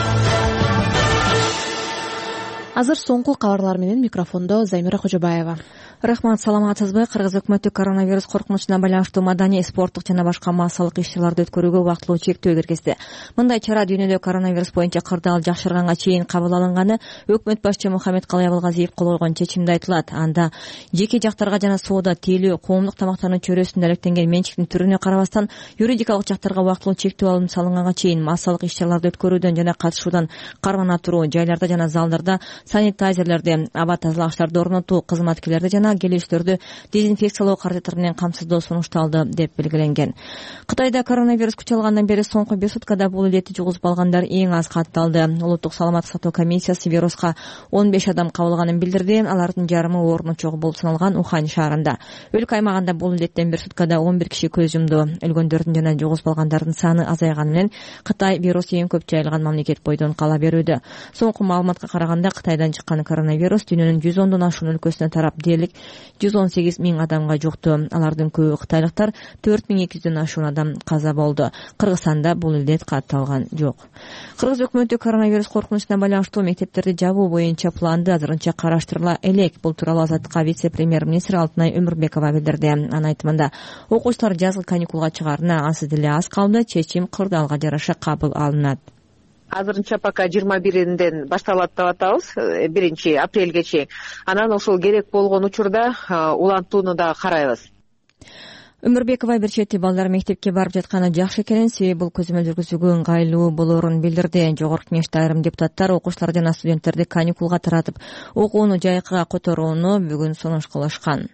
Азыр соңку кабарлар менен микрофондо Займира Кожобаева. Рахмат, саламатсызбы? Кыргыз өкмөтү коронавирус коркунучуна байланыштуу маданий, спорттук жана башка массалык иш-чараларды өткөрүүгө убактылуу чектөө киргизди. Мындай чара дүйнөдө коронавирус боюнча кырдаал жакшырганга чейин кабыл алынганы өкмөт башчы Мухаммедкалый Абылгазиев кол койгон чечимде айтылат. Анда жеке жактарга жана соода, тейлөө, коомдук тамактануу чөйрөсүндө алектенген менчиктин түрүнө карабастан юридикалык жактарга убактылуу чектөө алынып салынганга чейин массалык иш-чараларды өткөрүүдөн жана катышуудан кармана туруу, жайларда жана залдарда санитайзерлерди, аба тазалагычтарды орнотуу, кызматкерлерди жана келүүчүлөрдү дезинфекциялоо каражаттары менен камсыздоо сунушталды деп белгиленген. Кытайда коронавирус күч алгандан бери соңку 1 суткада бул илетти жугузуп алгандар эң аз катталды. Улуттук саламаттык сактоо комиссиясы вируска 15 адам кабылганын билдирди. Алардын жарымы орну чогуу болуп саналган Ухань шаарында. Өлкө аймагында бул илеттен 1 суткада 11 киши көз жумду. Өлгөндөрдүн жана жугузуп алгандардын саны азайганы менен Кытай вирус эң көп жайылган мамлекет бойдон кала берүүдө. Соңку маалыматка караганда Кытайдан чыккан коронавирус дүйнөнүн 110дон ашуун өлкөсүнө тарап, дээрлик 118 миң адамга жукту. Алардын көбү кытайлыктар, 4200дөн ашуун адам каза болду. Кыргызстанда бул илдет катталган жок. Кыргыз өкмөтү коронавирус коркунучуна байланыштуу мектептерди жабуу боюнча планды азырынча караштырыла элек. Бул тууралуу Азаттыкка вице-премьер-министр Алтынай Өмүрбекова билдирди. Анын айтымында, окуучулар жазгы каникулга чыгаарына ансыз деле аз калды. Чечим кырдаалга жараша кабыл алынат. Азырынча пока 21-ден башталат деп атабыз, 1 апрелге чейин. Анан ошол керек болгон учурда улантууну да карайбыз. Өмүрбекова бир чети балдар мектепке барып жатканы жакшы экенин, себеби бул көзөмөл жүргүзүүгө ыңгайлуу болоорун билдирди. Жогорку кеңеште айрым депутаттар окуучулар жана студенттерди каникулга таратып, окууну жайкыга которууну бүгүн сунуш кылышкан.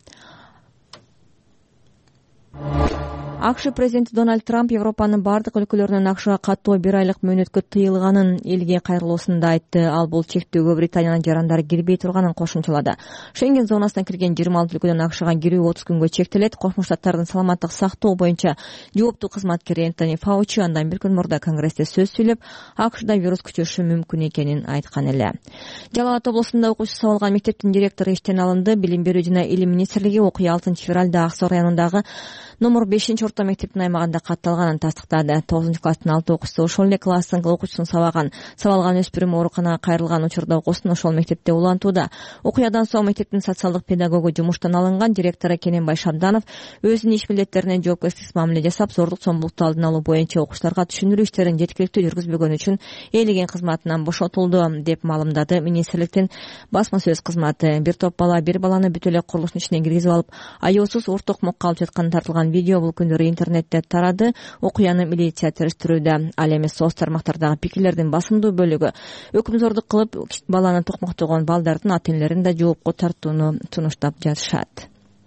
АКШ президенти Дональд Трамп Европанын бардык өлкөлөрүнүн АКШга каттоо 1 айлык мөөнөткө тыйылганын элге кайрылуусунда айтты. Ал бул чектөөгө Британиянын жарандары кирбей турганын кошумчалады. Шенген зонасына кирген 26 өлкөдөн АКШга кирүү 30 күнгө чектелет. Кошмо Штаттардын саламаттык сактоо боюнча жооптуу кызматкери Энтони Фаучи андан бир күн мурда Конгрессте сөз сүйлөп, АКШда вирус күчөшү мүмкүн экенин айткан эле. Жалал Абад облусунда окуучу сабалган мектептин директору иштен алынды. Билим берүү жана илим министрлиги окуя 6 февралда Ак Сай районундагы номер 5 орто мектептин аймагында катталганын тастыктады. 9 класстын 6 окуучусу ошол эле класстын окуучусун сабалган өспүрүм ооруканага кайрылган учурда окуусун ошол мектепте улантууда. Окуядан соң мектептин социалдык педагогу жумуштан алынган. Директору Кененбай Шабданов өзүнүн иш милдеттерине жоопкерчиликсиз мамиле жасап, зордук зомбулукту алдын алуу боюнча окуучуларга түшүндүрүү иштерин жеткиликтүү жүргүзбөгөнү үчүн ээлеген кызматынан бошотулду деп маалымдады министрликтин басма сөз кызматы. Бир топ бала бир баланы бүт эле курулуштун ичине киргизип алып, аяосуз ур токмокко алып жатканы тартылган видео бул күндөрү көрүнүштөрү интернетте тарады. Окуяны милиция териштирүүдө. Ал эми соц тармактардагы пикирлердин басымдуу бөлүгү өкүмзордук кылып баланы токмоктогон балдардын ата-энелерин да жоопко тартууну сунуштап жатышат.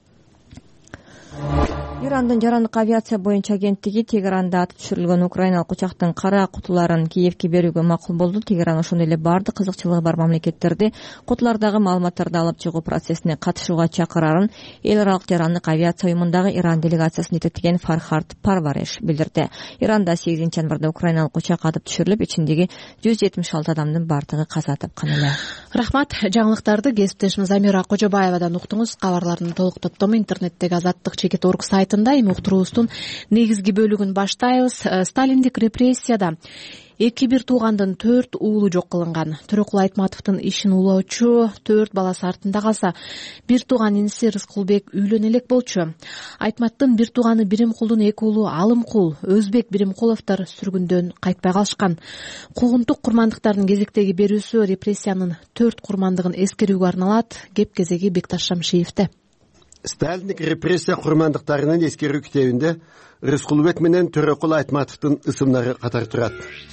Ирандын жарандык авиация боюнча агенттиги Тегеранда атып түшүрүлгөн украиналык учактын кара кутуларын Киевке берүүгө макул болду. Тегеран ошондой эле бардык кызыкчылыгы бар мамлекеттерди кутулардагы маалыматтарды алып чыгуу процессине катышууга чакырарын эл аралык жарандык авиация уюмундагы Иран делегациясын жетектеген Фархад Парвареш билдирди. Иранда 8 январда украиналык учак атып түшүрүлүп, ичиндеги 176 адамдын бардыгы каза тапкан эле. Рахмат. Жаңылыктарды кесиптешimiz Амира Кожобаевадан уктуңуз. Кабарлардын толук топтому интернеттеги Азаттык.org сайтында. Эми уктуруубуздун негизги бөлүгүн баштайбыз. Сталиндик репрессияда 2 туугандын 4 уулу жок кылынган. Төрөкул Айтматовдун ишин улоочу 4 баласы артында калса, 1 тууган иниси Рыскулбек үйлөнө элек болчу. Айтматтын 1 тууганы Биримкулдун 2 уулу Алымкул, Өзбек Биримкуловдор сүргүндөн кайтпай калышкан. Куугунтук курмандыктардын кезектеги берүүсү репрессиянын 4 курмандыгын эскерүүгө арналат. Кеп кезеги Бекташ Шамшиевде. Сталиндик репрессия курмандыктарынын эскерүү китебинде Рыскулбек менен Төрөкул Айтматовдун ысымдары катар турат.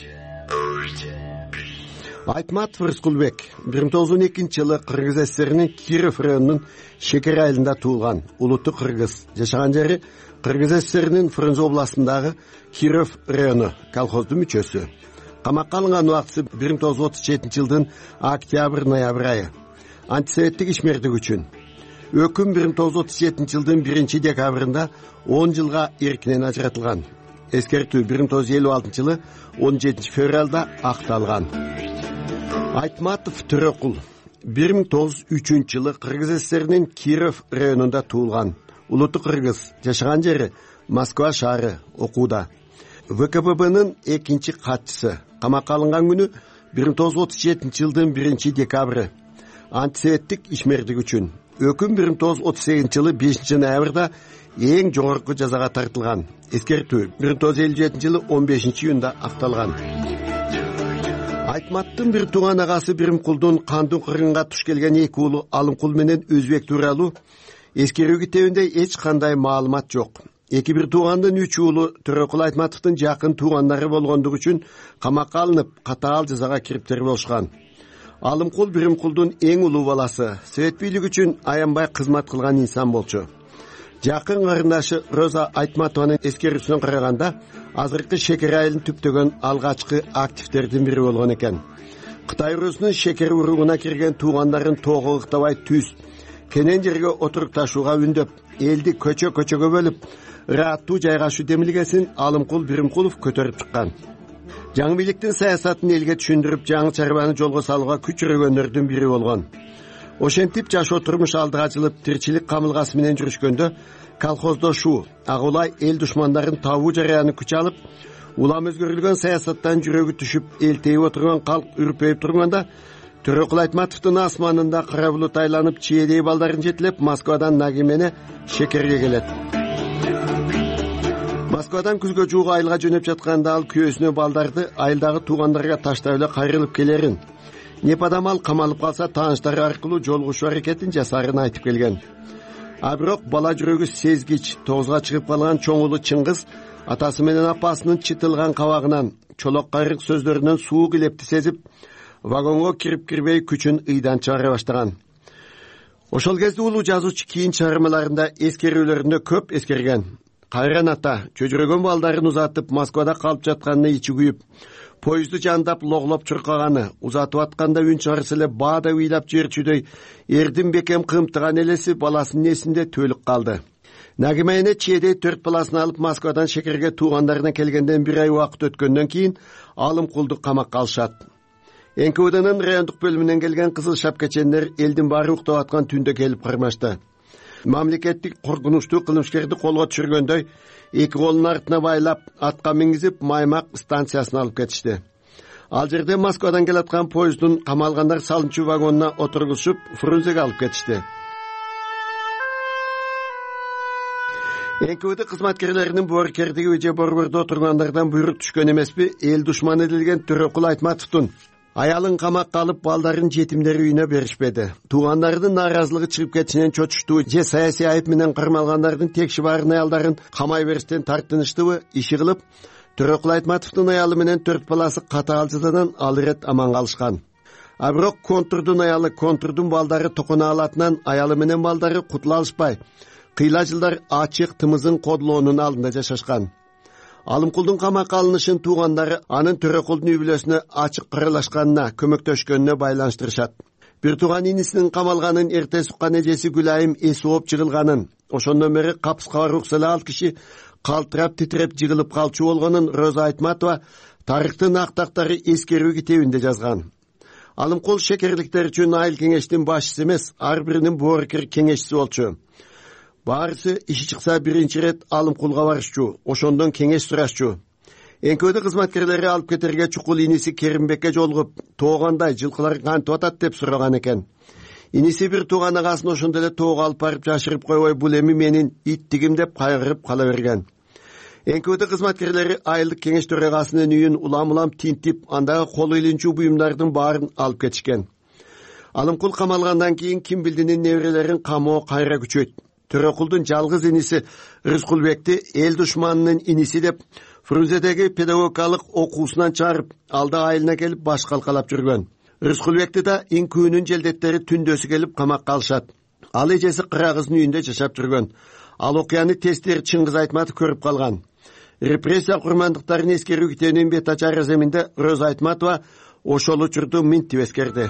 Айтматов Рыскулбек 1912-жылы Кыргыз ССРинин Киров районунун Шекер айылында туулган. Улуттук кыргыз. Жашаган жери Кыргыз ССРинин Фрунзе областындагы Киров району, колхоздун мүчөсү. Камакка алынган убактысы 1937-жылдын октябрь-ноябрь айы. Антисоветтик ишмердик үчүн. Өкүм 1937-жылдын 1 декабрында 10 жылга эркинен ажыратылган. Эскертүү 1956-жылы 17 февралда акталган. Айтматов Төрөкул 1903-жылы Кыргыз ССРинин Киров районунда туулган. Улуттук кыргыз. Жашаган жери Москва шаары, окууда. ВКПБнын 2 катчысы. Камакка алынган күнү 1937-жылдын 1 декабры. Антисоветтик ишмердик үчүн. Өкүм 1938-жылы 5 ноябрда эң жогорку жазага тартылган. Эскертүү 1957-жылы 15 июнда акталган. Айтматтын 1 тууган агасы Биримкулдун кандуу кыргынга туш келген 2 уулу Алымкул менен Өзбек тууралуу эскерүү китебинде эч кандай маалымат жок. 2 туугандын 3 уулу Төрөкул Айтматовдун жакын туугандары болгондугу үчүн камакка алынып, катаал жазага кириптер болушкан. Алымкул Биримкулдун эң улуу баласы, совет бийлиги үчүн аянбай кызмат кылган инсан болчу. Жакын карындашы Роза Айтматованын эскерүүсүнөн караганда, азыркы Шекер айылын түптөгөн алгачкы активдердин бири болгон экен. Кытай урусунун Шекер уругуна кирген туугандарын тоого ыктабай түз, кенен жерге отуруп ташууга үндөп, элди көчө-көчөгө бөлүп, ырааттуу жайгашуу демилгесин Алымкул Биримкулов көтөрүп чыккан. Жаңы бийликтин саясатын элге түшүндүрүп, жаңы чарбаны жолго салууга күч жүргөндөрдүн бири болгон. Ошентип жашоо турмуш алдыга жылып, тирчилик камылгасы менен жүрүшкөндө, колхоздошуу, агулай эл душмандарын табуу жараяны күч алып, улам өзгөрүлгөн саясаттан жүрөгү түшүп, элтейип отурган калк үрпөйүп турганда, Төрөкул Айтматовдун асманында кара булут айланып, чиедей балдарын жетилеп, Москвадан Нагимени Шекерге келет. Москвадан күзгө жуук айылга жөнөп жатканда ал күйөөсүнө балдарды айылдагы туугандарга таштап эле кайрылып келерин. Непадам ал камалып калса тааныштары аркылуу жолугушуу аракетин жасаарын айтып келген. А бирок бала жүрөгү сезгич, 9га чыгып калган чоң уулу Чыңгыз атасы менен апасынын чытылган кабагынан, чолок кайрык сөздөрүнөн суук илепти сезип, вагонго кирип-кирбей күчүн ыйдан чыгара баштаган. Ошол кезде улуу жазуучу кийин чыгармаларында эскерүүлөрүндө көп эскерген. Кайран ата чөжүрөгөн балдарын узатып Москвада калып жатканына ичи күйүп, поезду жандап логлоп чуркаганы, узатып атканда үн чыгарса эле баада ыйлап жиберчүдөй эрдин бекем кымтыган элеси баласынын эсинде төлүк калды. Нагима эне чиедей 4 баласын алып Москвадан Шекерге туугандарына келгенден 1 ай убакыт өткөндөн кийин Алымкулду камакка алышат. НКВДнын райондук бөлүмүнөн келген кызыл шапкачендер элдин баары уктап аткан түндө келип кармашты. Мамлекеттик коркунучтуу кылмышкерди колго түшүргөндөй, 2 колун артына байлап, атка мингизип, Маймак станциясына алып кетишти. Ал жерде Москвадан келаткан поездун камалгандар салынчу вагонуна отургузуп, Фрунзеге алып кетишти. НКВД кызматкерлеринин боорукердиги же борбордо отургандардан буйрук түшкөн эмеспи, эл душманы делген Төрөкул Айтматовдун Аялын камакка алып балдарын жетимдер үйүнө беришпеди. Туугандардын нааразылыгы чыгып кетишинен чочуштубу же саясий айып менен кармалгандардын текши барын аялдарын камай бериштен тартынычтыбы иши кылып, Төрөкул Айтматовдун аялы менен 4 баласы катаалжыдан ал ирет аман калышкан. А бирок контурдун аялы, контурдун балдары токона алатынан аялы менен балдары кутула алышпай, кыйла жылдар ачык тымызын кодулоонун алдында жашашкан. Алымкулдун камакка алынышын туугандары анын Төрөкулдун үй бүлөсүнө ачык кырылашканына, көмөктөшкөнүнө байланыштырышат. Бир тууган инисинин камалганын эрте суккан эжеси Гүлайым эси ооп жыгылганын, ошондон бери капыска барукса эле ал киши калтырап титиреп жыгылып калчу болгонун Роза Айтматова тарыхтын актактары эскерүү китебинде жазган. Алымкул шекерликтер үчүн айыл кеңештин башчысы эмес, ар биринин боорукер кеңешчиси болчу. Баарысы иши чыкса биринчи ирет Алымкулга барышчу, ошондон кеңеш сурашчу. Эңкөөдө кызматкерлери алып кетерге чукул иниси Керимбекке жолугуп, тоогандай жылкылар кантип атат деп сураган экен. Иниси бир тууган агасын ошондо эле тоого алып барып жашырып койбой, бул эми менин иттигим деп кайгырып кала берген. Эңкөөдө кызматкерлери айылдык кеңеш төрагасынын үйүн улам-улам тинтип, андагы кол ыйлынчу буюмдардын баарын алып кетишкен. Алымкул камалгандан кийин ким билдинин неберелерин камоо кайра күчөйт. Төрөкулдун жалгыз иниси Рыскулбекти эл душманынын иниси деп Фрунзедеги педагогикалык окуусунан чыгарып, алда айылына келип баш калкалап жүргөн. Рыскулбекти да инкүүнүн желдеттери түндөсү келип камакка алышат. Ал эжеси Кырагыздын үйүндө жашап жүргөн. Ал окуяны тестер Чыңгыз Айтматов көрүп калган. Репрессия курмандыктарын эскерүү китебинин бет ачар эземинде Роза Айтматова ошол учурду минтип эскерди.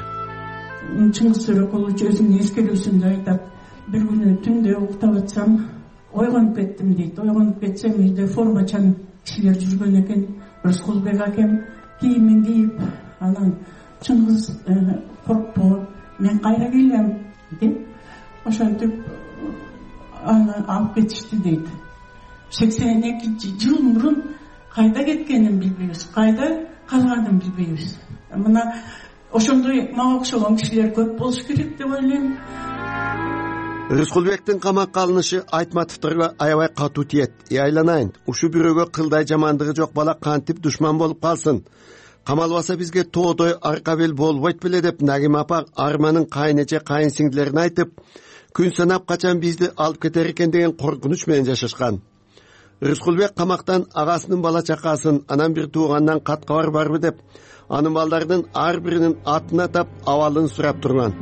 Чыңгыз Төрөкулович өзүнүн эскерүүсүндө айтат: бир күнү түндө уктап атсам, ойгонуп кеттим дейт. Ойгонуп кетсем, үйдө формачан кишилер жүргөн экен. Рыскулбек акем кийимин кийип, анан Чыңгыз коркпо, мен кайра келем деп, ошентип аны алып кетишти дейт. 82 жыл мурун кайда кеткенин билбейбиз, кайда калганын билбейбиз. Мына ошондой мага окшогон кишилер көп болуш керек деп ойлойм. Рыскулбектин камакка алынышы Айтматовторго аябай катуу тиет. Айланайын, ушу бирөөгө кылдай жамандыгы жок бала кантип душман болуп калсын? Камалбаса бизге тоодой арка бел болбойт беле деп Нагим апа Арманын кайнече кайын сиңдилерине айтып, күн санап качан бизди алып кетер экен деген коркунуч менен жашашкан. Рыскулбек камактан агасынын бала чакасын, анан бир туугандан кат кабар барбы деп, анын балдарынын ар биринин атын атап, абалын сурап турган.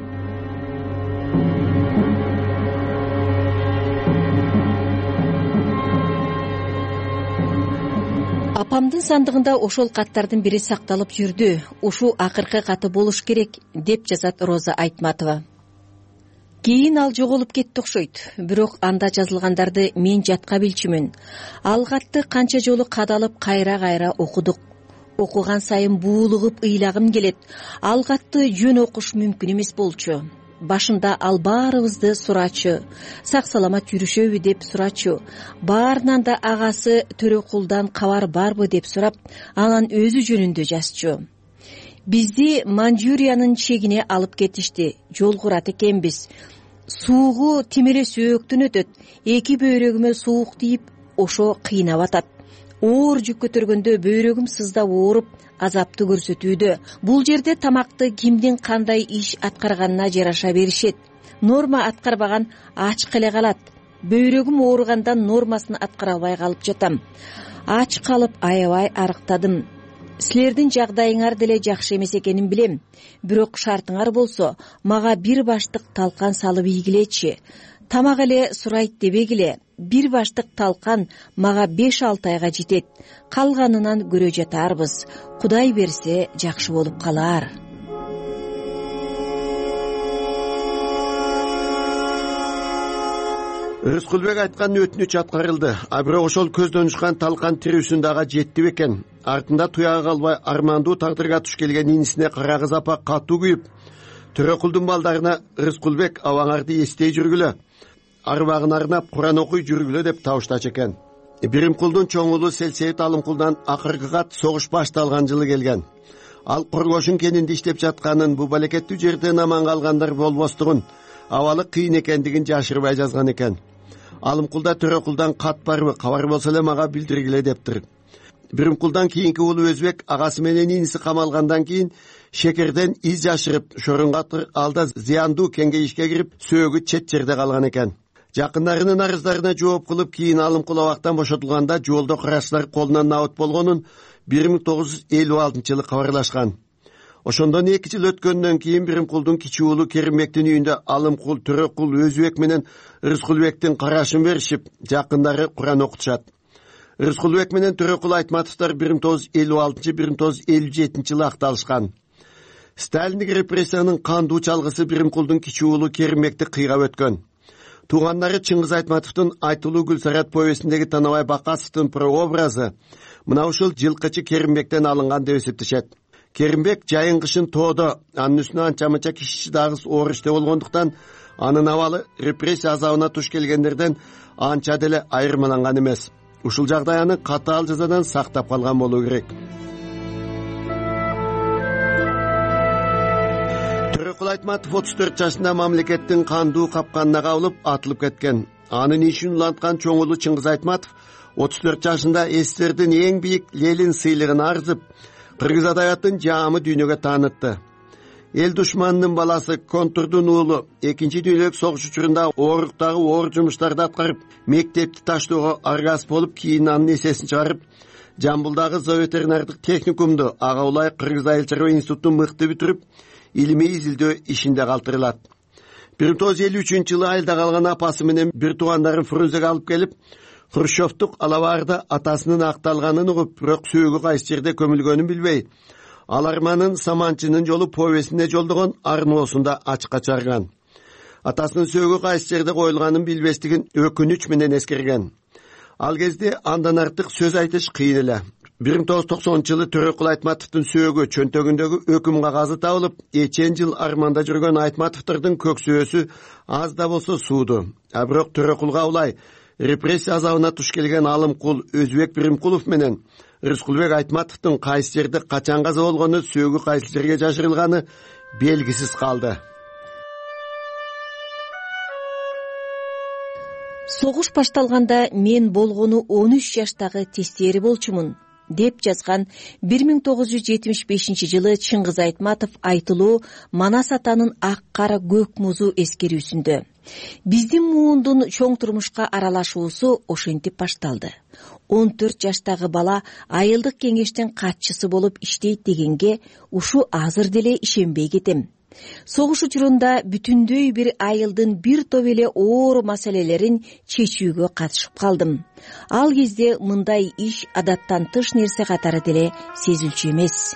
Апамдын сандыгында ошол каттардын бири сакталып жүрдү. Ушу акыркы каты болуш керек, деп жазат Роза Айтматова. Кийин ал жоголуп кетти окшойт. Бирок анда жазылгандарды мен жатка билчүмүн. Ал катты канча жолу кадалып кайра-кайра окудук. Окуган сайын буулугуп ыйлагым келет. Ал катты жөн окуш мүмкүн эмес болчу. Башында ал баарыбызды сурачу, сак-саламат жүрүшөбү деп сурачу. Баарынан да агасы Төрөкулдан кабар барбы деп сурап, анан өзү жөнүндө жазчу. Бизди Манчжуриянын чегине алып кетишти. Жол курат экенбиз. Суугу тимере сөөктөн өтөт. Эки бөйрөгүмө суук тийип, ошо кыйнап атат. Оор жүк көтөргөндө бөйрөгүм сыздап ооруп, азапты көрсөтүүдө. Бул жерде тамакты кимдин кандай иш аткарганына жараша беришет. Норма аткарбаган ач эле калат. Бөйрөгүм ооругандан нормасын аткара албай калып жатам. Ач калып аябай арыктадым. Силердин жагдайыңар деле жакшы эмес экенин билем. Бирок шартыңар болсо, мага бир баштык талкан салып ийгилечи. Тамак эле сурайт дебегиле. Бир баштык талкан мага 5-6 айга жетет. Калганынан көрө жатарбыз. Кудай берсе жакшы болуп калар. Рыскулбек айткан өтүнүч аткарылды. А бирок ошол көздөн учкан талкан тирүүсүн дагы жетти бекен. Артында туяга калбай армандуу тагдырга туш келген инисине Карагыз апа катуу күйүп, Төрөкулдун балдарына Рыскулбек абаңарды эстей жүргүлө, арбагын арнап Куран окуй жүргүлө деп табыштачу экен. Биримкулдун чоң уулу Селсейит Алымкулдан акыркы кат согуш башталган жылы келген. Ал Кургошун кенинде иштеп жатканын, бу балекеттүү жерден аман калгандар болбостугун, абалы кыйын экендигин жашырбай жазган экен. Алымкулда Төрөкулдан кат барбы, кабар болсо эле мага билдиргиле дептир. Бирмкулдан кийинки уулу Өзбек агасы менен иниси камалгандан кийин шекерден из жашырып, шорунга алда зыяндуу кеңейишке кирип, сөөгү чет жерде калган экен. Жакындарынын арыздарына жооп кылып, кийин Алымкул абактан бошотулганда жолдо карашчылар колунан набыт болгонун 1956-жылы кабарлашкан. Ошондон 2 жыл өткөндөн кийин Бирмкулдун кичи уулу Керимбектин үйүндө Алымкул, Төрөкул, Өзбек менен Рыскулбектин карашын беришип, жакындары Куран окутушат. Рыскулбек менен Төрөкул Айтматовдор 1956-1957 жылы акталышкан. Сталиндик репрессиянын кандуу чалгысы Бирмкулдун кичи уулу Керимбекти кыйгап өткөн. Туугандары Чыңгыз Айтматовдун Айтылуу Гүлсарат повестиндеги Танабай Бакасовдун прообразы мына ушул жылкычы Керимбектен алынган деп эсептешет. Керимбек жайын кышын тоодо, анын үстүнө анча-мынча киши дагы оор иште болгондуктан анын абалы репрессия азабына туш келгендерден анча деле айырмаланган эмес. Ушул жагдай аны катаал жазадан сактап калган болуу керек. Төрөкул Айтматов 34 жашында мамлекеттин кандуу капканына кабылып атылып кеткен. Анын ишин уланткан чоң уулу Чыңгыз Айтматов 34 жашында СССРдин эң бийик Ленин сыйлыгын арзып, кыргыз адабиятын жаамы дүйнөгө таанытты. Эл душманынын баласы Контурдун уулу 2 дүйнөлүк согуш учурунда ооруктагы оор жумуштарды аткарып, мектепти таштоого аргас болуп, кийин анын эсесин чыгарып, Жамбылдагы зооветеринардык техникумду ага улай Кыргыз айыл чарба институтун мыкты бүтүрүп, илимий изилдөө ишинде калтырылат. 1953-жылы айылда калган апасы менен бир туугандарын Фрунзеге алып келип, Хрущевдук алабарда атасынын акталганын угуп, бирок сөөгү кайсы жерде көмүлгөнүн билбей, Аларманын Саманчынын жолу повестине жолдогон арноосунда ачыкка чыгарган. Атасынын сөөгү кайсы жерде коюлганын билбестигин өкүнүч менен эскерген. Ал кезде андан артык сөз айтыш кыйын эле. 1990-жылы Төрөкул Айтматовдун сөөгү чөнтөгүндөгү өкүм кагазы табылып, эчен жыл арманда жүргөн Айтматовдордун көксөөсү аз да болсо сууду. А бирок Төрөкулга улай репрессия азабына туш келген Алымкул, Өзбек Бирмкулов менен Рыскулбек Айтматовдун кайсы жерде качан каза болгону, сөөгү кайсы жерге жашырылганы белгисиз калды. Согуш башталганда мен болгону 13 жаштагы тестери болчумун, деп жазган 1975-жылы Чыңгыз Айтматов Айтылуу Манас атанын ак кара көк музу эскерүүсүндө. Биздин муундун чоң турмушка аралашуусу ошентип башталды. 14 жаштагы бала айылдык кеңештин катчысы болуп иштейт дегенге ушу азыр деле ишенбей кетем. Согуш учурунда бүтүндөй бир айылдын бир топ эле оор маселелерин чечүүгө катышып калдым. Ал кезде мындай иш адаттан тыш нерсе катары деле сезилчү эмес.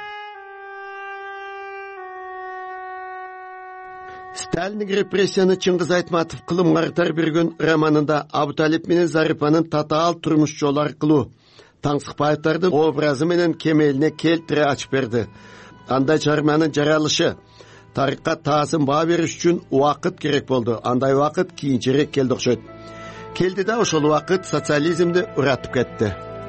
Сталиндик репрессияны Чыңгыз Айтматов кылым картар берген романында Абуталип менен Зарипанын татаал турмуш жолу аркылуу Таңсыкбаевдардын образы менен кемелине келтире ачып берди. Андай чыгарманын жаралышы тарыхка таасым баа бериш үчүн убакыт керек болду. Андай убакыт кийинчерээк келди окшойт. Келди да ошол убакыт социализмди уратып кетти.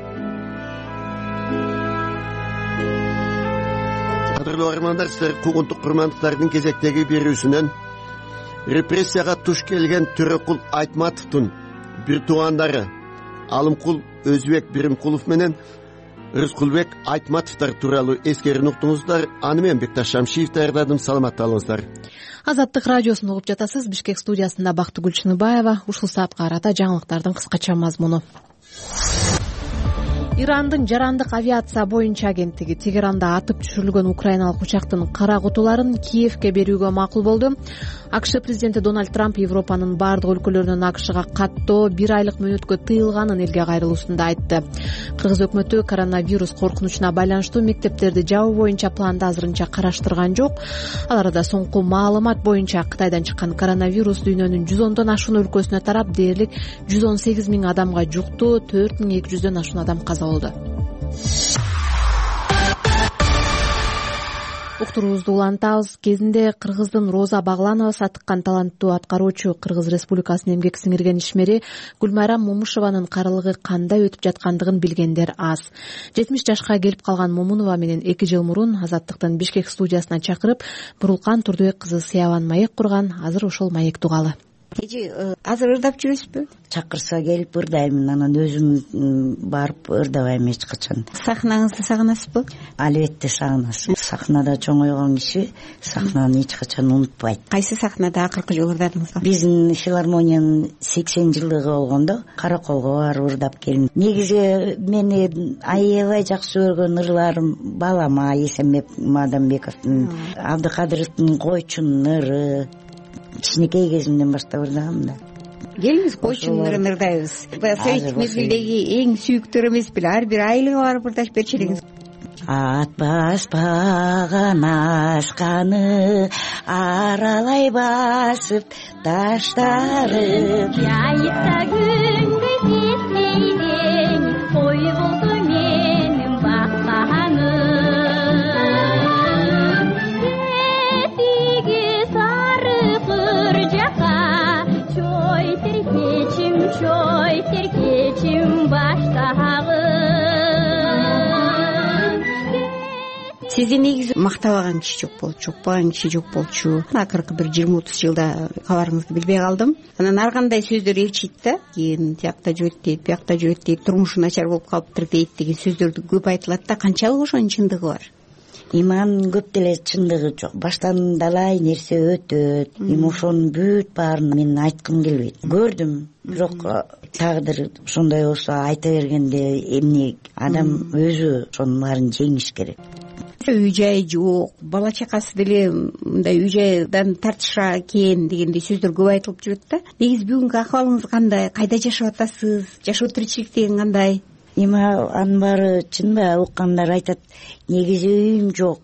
Кадырлуу армандар, силер куугунтук курмандыктардын кезектеги берүүсүнөн репрессияга туш келген Төрөкул Айтматовдун бир туугандары Алымкул, Өзбек Бирмкулов менен Рыскулбек Айтматовдор тууралуу эскерүүнү уктуңуздар. Аны мен Бекташ Шамшиев даярдадым. Саламатта болуңуздар. Азаттык радиосун угуп жатасыз. Бишкек студиясында Бактыгүл Чыныбаева. Ушул саатка карата жаңылыктардын кыскача мазмуну. Ирандын жарандык авиация боюнча агенттиги Тегеранда атып түшүрүлгөн украиналык учактын кара кутуларын Киевке берүүгө макул болду. АКШ президенти Дональд Трамп Европанын бардык өлкөлөрүнөн АКШга каттоо 1 айлык мөөнөткө тыйылганын элге кайрылуусунда айтты. Кыргыз өкмөтү коронавирус коркунучуна байланыштуу мектептерди жабуу боюнча планды азырынча караштырган жок. Ал арада соңку маалымат боюнча Кытайдан чыккан коронавирус дүйнөнүн 110дон ашуун өлкөсүнө тарап, дээрлик 118 000 адамга жукту, 4200дөн ашуун адам каза болду. Уктуруубузду улантабыз. Кезинде Кыргыздын Роза Багланова сатыккан таланттуу аткаруучу Кыргыз Республикасынын эмгек сиңирген ишмери Гүлмайрам Момушованын карылыгы кандай өтүп жаткандыгын билгендер аз. 70 жашка келип калган Момунова менен 2 жыл мурун Азаттыктын Бишкек студиясына чакырып, Бурулкан Турдубек кызы Сыябан маек курган. Азыр ошол маекти угалы. эже азыр ырдап жүрөсүзбү? Чакырса келип ырдаймын, анан өзүм барып ырдабайм эч качан. Сахнаңызды сагынасызбы? Албетте сагынасың. Сахнада чоңойгон киши сахнаны эч качан унутпайт. Кайсы сахнада акыркы жолу ырдадыңыз? Биздин филармониянын 80 жылдыгы болгондо Караколго барып ырдап келдим. Негизи мени аябай жакшы көргөн ырларым Балама, Эсенбек Мадамбековдун, Абдыкадыровдун Койчунун ыры. Кичинекей кезимден баштап ырдагам да. Келиңиз, Койчунун ырын ырдайбыз. Советтик мезгилдеги эң сүйүктүү эмес беле? Ар бир айылга барып ырдашып берчи элеңиз. Ат баспаган асканы аралай басып таштарып, Жайыкта күндүз эстейден кой болду менин бакканым. Этиги сары кыр жака чой теркечим баштагы. Сизди негизи мактабаган киши жок болчу, жокпаган киши жок болчу. Акыркы бир 20-30 жылда кабарыңызды билбей калдым. Анан ар кандай сөздөр элчийт да, кийин тиякта жүрөт дейт, биякта жүрөт дейт, турмушу начар болуп калыптыр дейт деген сөздөрдү көп айтылат да, канчалык ошонун чындыгы бар? Иман көп деле чындыгы жок. Баштан далай нерсе өтөт. Ошонун бүт баарын мен айткым келбейт. Көрдүм, бирок тагдыр ошондой болсо айта бергенде эмне адам өзү ошонун баарын жеңиш керек. Үй жай жок, бала чакасы деле мындай үй жайдан тартыша экен дегендей сөздөр көп айтылып жүрөт да. Негизи бүгүнкү акыбалыңыз кандай? Кайда жашап атасыз? Жашоо тиричилик деген кандай? Эми анын баары чынбы? Уккандар айтат, негизи үйүм жок.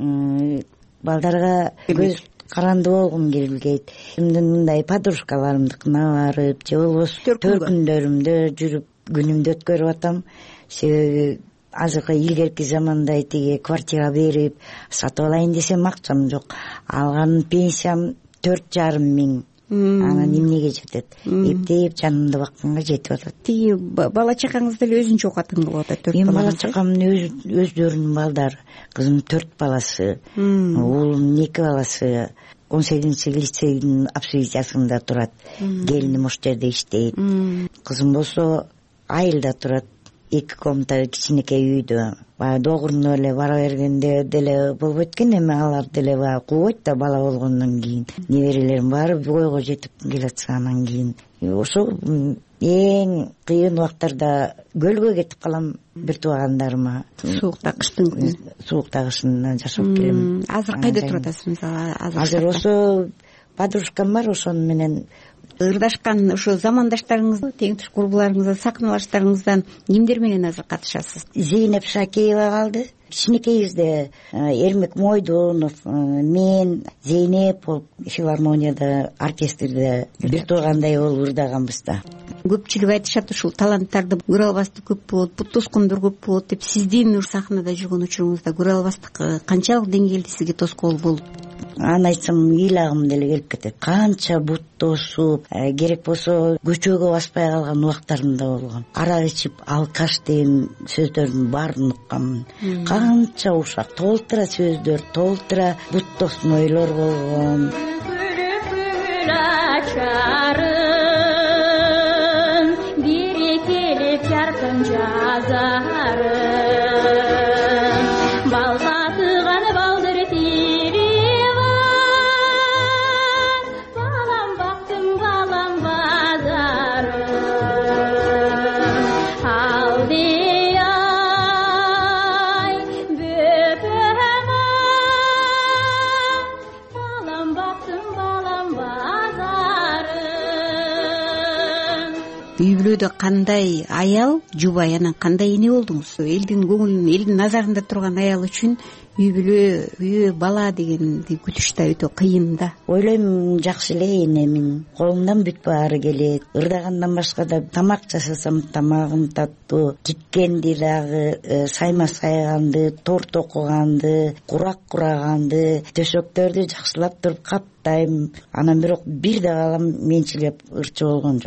Балдарга көз каранды болгум келбейт. Мындай подружкаларымдыкына барып, же болбосо төркүндөрүмдө жүрүп күнүмдү өткөрүп атам. Себеби азыркы илгерки замандай тиги квартира берип сатып алайын десем акчам жок. Алган пенсиям 4,5 миң. Анан эмнеге жетет? Эптеп жанымды бакканга жетип атат. Тиги бала чакаңыз деле өзүнчө окутатын болуп атат. 4 бала чакамдын өздөрүнүн балдары. Кызым 4 баласы, уулум 2 баласы. 18-лицейдин общежитиясында турат. Келиним ошол жерде иштейт. Кызым болсо айылда турат. 2 комната кичинекей үйдө. Баягы догуруна эле бара бергенде деле болбойт экен, эми алар деле баягы кубойт да бала болгондон кийин. Неберелерим баары бойго жетип келатса анан кийин. Ошо эң кыйын убактарда көлгө кетип калам бир туугандарыма. Суукта кышында жашап келем. Азыр кайда туруп атасыз? Азыр ошо подружкам бар, ошонун менен ырдашкан ошо замандаштарыңыз, тең туш курбуларыңыздан, сакыныбаштарыңыздан кимдер менен азыр катышасыз? Зейнеп Шакеева калды. Кичинекейибизде Эрмек Мойдонов, мен, Зейнеп болуп филармонияда, оркестрде бир туугандай болуп ырдаганбыз да. Көпчүлүк айтышат, ушул таланттарды көрө албастык көп болот, бут тоскондор көп болот деп. Сиздин сахнада жүргөн учуруңузда көрө албастык канчалык деңгээлде сизге тоскоол болду? Аны айтсам ыйлагым деле келип кетет. Канча бут тосуп, керек болсо көчөгө баспай калган убактарым да болгон. Арак ичип алкаш деген сөздөрдүн баарын укканмын. Канча ушак толтура сөздөр, толтура бут тосмойлор болгон. Бири келип жаркын жазарын, балгатыган балдыр тири бар, балам бактым балам базарын, алдый бөпөм балам бактым балам базарын. Үй бүлөдө кандай аял, жубай, анан кандай эне болдуңуз? Элдин көңүлүн, элдин назарында турган аял үчүн үй бүлө, үй бала дегенди күтүш да өтө кыйын да. Ойлойм, жакшы эле энемин. Колумдан бүт баары келет. Ырдагандан башка да тамак жасасам тамагым таттуу, тиккенди дагы, сайма сайганды, торт окуганды, курак кураганды, төшөктөрдү жакшылап туруп каптайм. Анан бирок бир да балам менчилеп ырчы болгон жок.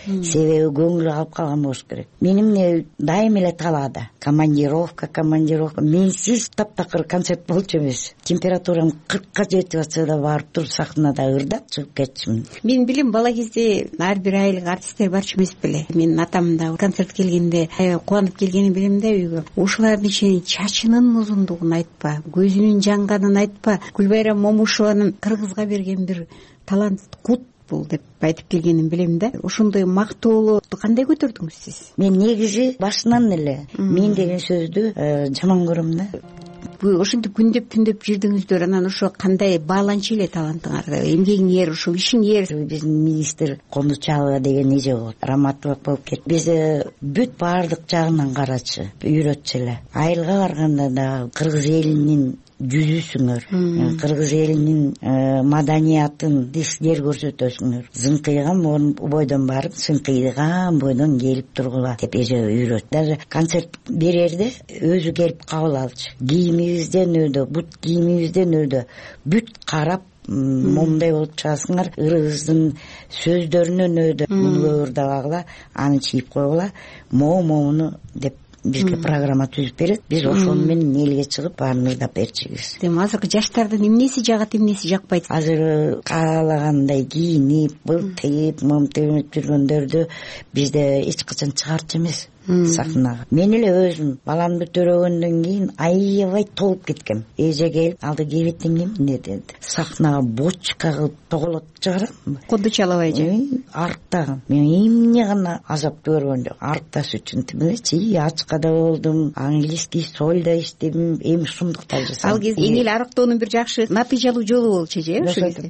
себеби көңүлү калып калган болуш керек. Мени эмне дайым эле талаада командировка менсиз таптакыр концерт болчу эмес. Температурам 40-ка жетип атса да барып туруп сахнада ырдап чыгып кетчүмүн. Мен билем, бала кезде ар бир айылга артисттер барчу эмес беле. Менин атам да концерт келгенде кубанып келгенин билем да үйгө. Ушулардын ичинен чачынын узундугун айтпа, көзүнүн жанганын айтпа, Гүлбайрам Момушованын кыргызга берген бир талант кут бул деп айтып келгенин билем да. Ошондой мактоолорду кандай көтөрдүңүз сиз? Мен негизи башынан эле мен деген сөздү жаман көрөм да. Ошентип күндөп түндөп жүрдүңүздөр, анан ошо кандай бааланчу эле талантыңар, эмгегиңер, ушул ишиңер? Биздин министр Кондучалова деген эже болот, раматтуулук болуп кетти. Биз бүт баардык жагынан карачы, үйрөтчү эле. Айылга барганда да кыргыз элинин жүзүсүңөр, кыргыз элинин маданиятын сиздер көрсөтөсүңөр. Зыңкыйган бойдон барып, сыңкыйган бойдон келип тургула деп эже үйрөттү. Даже концерт берерде өзү келип кабыл алчу. Кийимибизден өйдө, бут кийимибизден өйдө бүт карап, момундай болуп чыгасыңар, ырыбыздын сөздөрүнөн өйдө муну көбүрдабагыла, аны чийип койгула, моуну деп бизге программа түзүп берет. Биз ошону менен элге чыгып баарын ырдап берчүбүз. Азыркы жаштардын эмнеси жагат, эмнеси жакпайт? Азыр каалагандай кийинип, былтыйып, мымтынып жүргөндөрдү бизде эч качан чыгарчу эмес сахнага. Мен эле өзүм баламды төрөгөндөн кийин аябай толуп кеткем. Эже келип, алды кебетиң эмне деди. Сахнага бочка кылып тоголот чыгарамбы? Кондучалова эже арыктаган. Мен эмне гана азап көргөн жок. Арыкташ үчүн тимелечи, ачкада болдум, английский сольда иштедим, эми сумдуктар жасадым. Ал кезде эң эле арыктоонун бир жакшы натыйжалуу жолу болчу же, ошол кезде.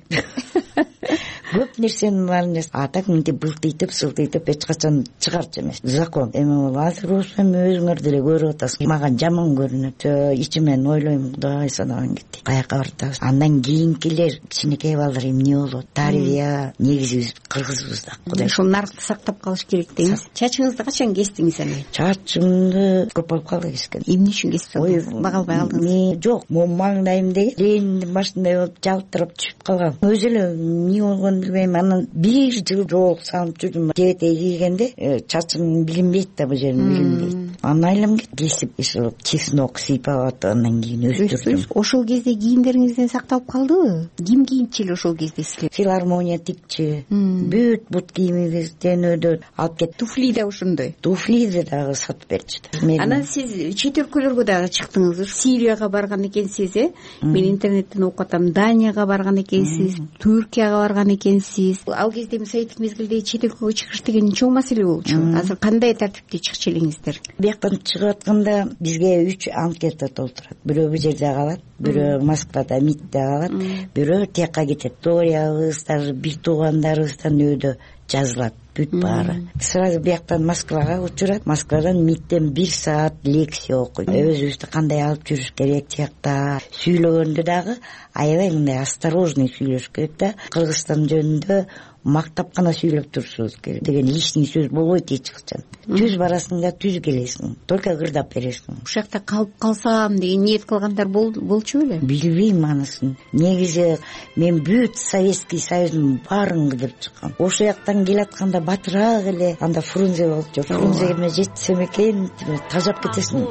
Көп нерсенин баарын а так мынтип былтыйтып, сылтыйтып эч качан чыгарчу эмес. Закон. Эми азыр болсо өзүңөр деле көрүп атасыз. Мага жаман көрүнөт. Ичимен ойлойм, Кудай санаган кетти. Каяка бартабыз? Андан кийинкилер, кичинекей балдар эмне болот? Тарбия негизи кыргызбыз да. Кудай ошол наркты сактап калыш керек деңиз. Чачыңызды качан кестиңиз аны? Чачымды көп болуп калды кескен. Эмне үчүн кесип алдыңыз? Бага албай калдыңыз? Жок, маңдайымда Лениндин башындай болуп жалтырап түшүп калган. Өзү эле эмне болгонун билбейм. Анан бир жыл жол салып жүрдүм. Жебетей кийгенде чачым билинбейт да, бул жерин билинбейт. Анан айламга кесип, ошо чеснок сыйпап атып, андан кийин өстүрдүм. Ошол кезде кийимдериңизден сакталып калдыбы? Ким кийинчү эле ошол кезде силер? Филармония тикчи. Бүт бут кийимибизден өйдө алып кетти. Туфли да ошондой. Туфлиди дагы сатып берчү. Анан сиз чет өлкөлөргө дагы чыктыңыз. Сирияга барган экенсиз, Мен интернеттен окуп атам. Данияга барган экенсиз, Түркияга барган экенсиз. Ал кезде советтик мезгилде чет өлкөгө чыгыш деген чоң маселе болчу. Азыр кандай тартипте чыкчу элеңиздер? Бияктан чыгып атканда бизге 3 анкета толтурат. Бирөө бул жерде калат, бирөө Москвада, МИДте калат, бирөө тияка кетет. Ториябыз, даже бир туугандарыбыздан өйдө жазылат. Бүт баары. Сразу бияктан Москвага учурат. Москвадан МИДтен 1 саат лекция окуйт. Өзүбүздү кандай алып жүрүш керек тиякта. Сүйлөгөндө дагы аябай мындай осторожный сүйлөш керек да. Кыргызстан жөнүндө мактап гана сүйлөп турушубуз керек деген лишний сөз болбойт эч качан. Түз барасың да түз келесиң. Только ырдап бересиң. Ушул жакта калып калсам деген ниет кылгандар болчу беле? Билбейм анысын. Негизи мен бүт Советский Союздун баарын кыдырып чыккам. Ошол жактан келатканда батыраак эле анда Фрунзе болчу. Фрунзеге мен жетсем экен, тажап кетесиң.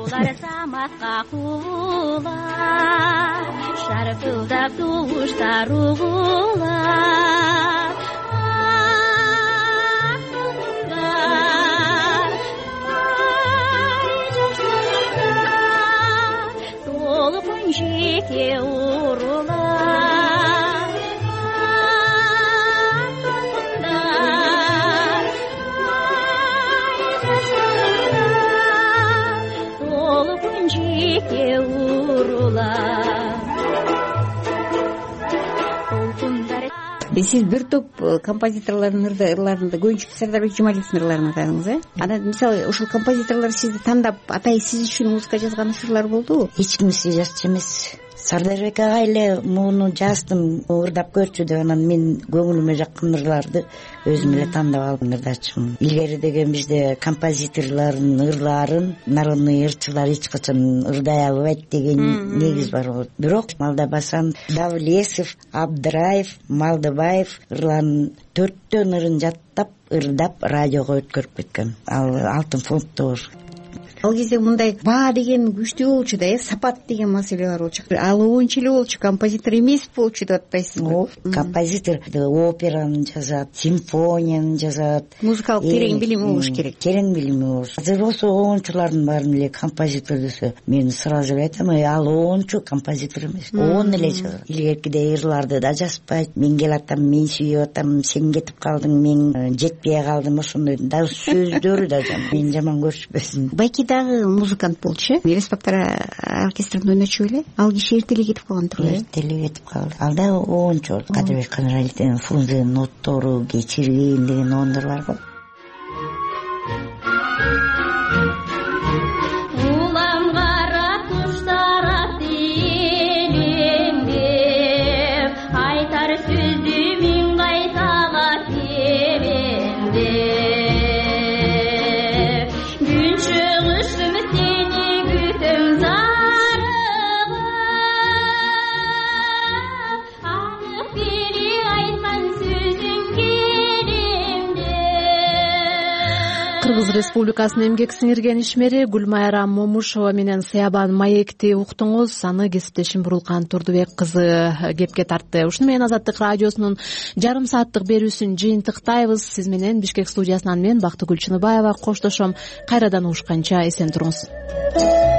Шаркылдап тугуштар угулар. Толкун жеке урулар. Толкун жеке урулар. Сиз бир топ композиторлордун ырларында көбүнчө Сардарбек Жумалиевдин ырларын атадыңыз, Анан мисалы ушул композиторлор сизди тандап, атай сиз үчүн музыка жазган учурлар болдубу? Эч ким сиз жазчу эмес. Сардарбек ага эле муну жаздым, ырдап көрчү деп, анан мен көңүлүмө жаккан ырларды өзүм эле тандап алдым, ырдачымын. Илгери деген бизде композиторлордун ырларын народный ырчылар эч качан ырдай албайт деген негиз бар. Бирок Малдабасан, Давлесов, Абдыраев, Малдыбаев ырларын 4 ырын жаттап, ырдап радиого өткөрүп кеткен. Ал алтын фонддор. Ал кезде мындай баа деген күчтүү болчу да, сапат деген маселе бар болчу. Ал оюнчу эле болчу, композитор эмес болчу деп атпайсызбы? Композитор операны жазат, симфонияны жазат. Музыкалык терең билими болуш керек. Терең билими болуш. Азыр болсо оюнчулардын баарын эле композитор десе, мен сразу айтам, ал оюнчу, композитор эмес. Оон эле жазат. Илгеркидей ырларды да жазбайт. Мен келатам, мен сүйүп атам, сен кетип калдың, мен жетпей калдым, ошондой да сөздөрү да жаман. Мен жаман көрүшпөсүн. Байки дагы музыкант болчу, Респектор оркестринде ойночу беле? Ал киши эртеле кетип калган турбайбы? Эртеле кетип калды. Ал да оюнчу. Кадырбек Канаралиевдин Фрунзе ноттору, Кечирген деген оңдор барбы? Кыргыз Республикасынын эмгек сиңирген ишмери Гүлмайра Момушова менен Сыябан маекти уктуңуз. Аны кесиптешим Бурулкан Турдубек кызы кепке тартты. Ушуну менен Азаттык радиосунун жарым сааттык берүүсүн жыйынтыктайбыз. Сиз менен Бишкек студиясынан мен Бактыгүл Чыныбаева коштошом. Кайрадан угушканча эсен туруңуз.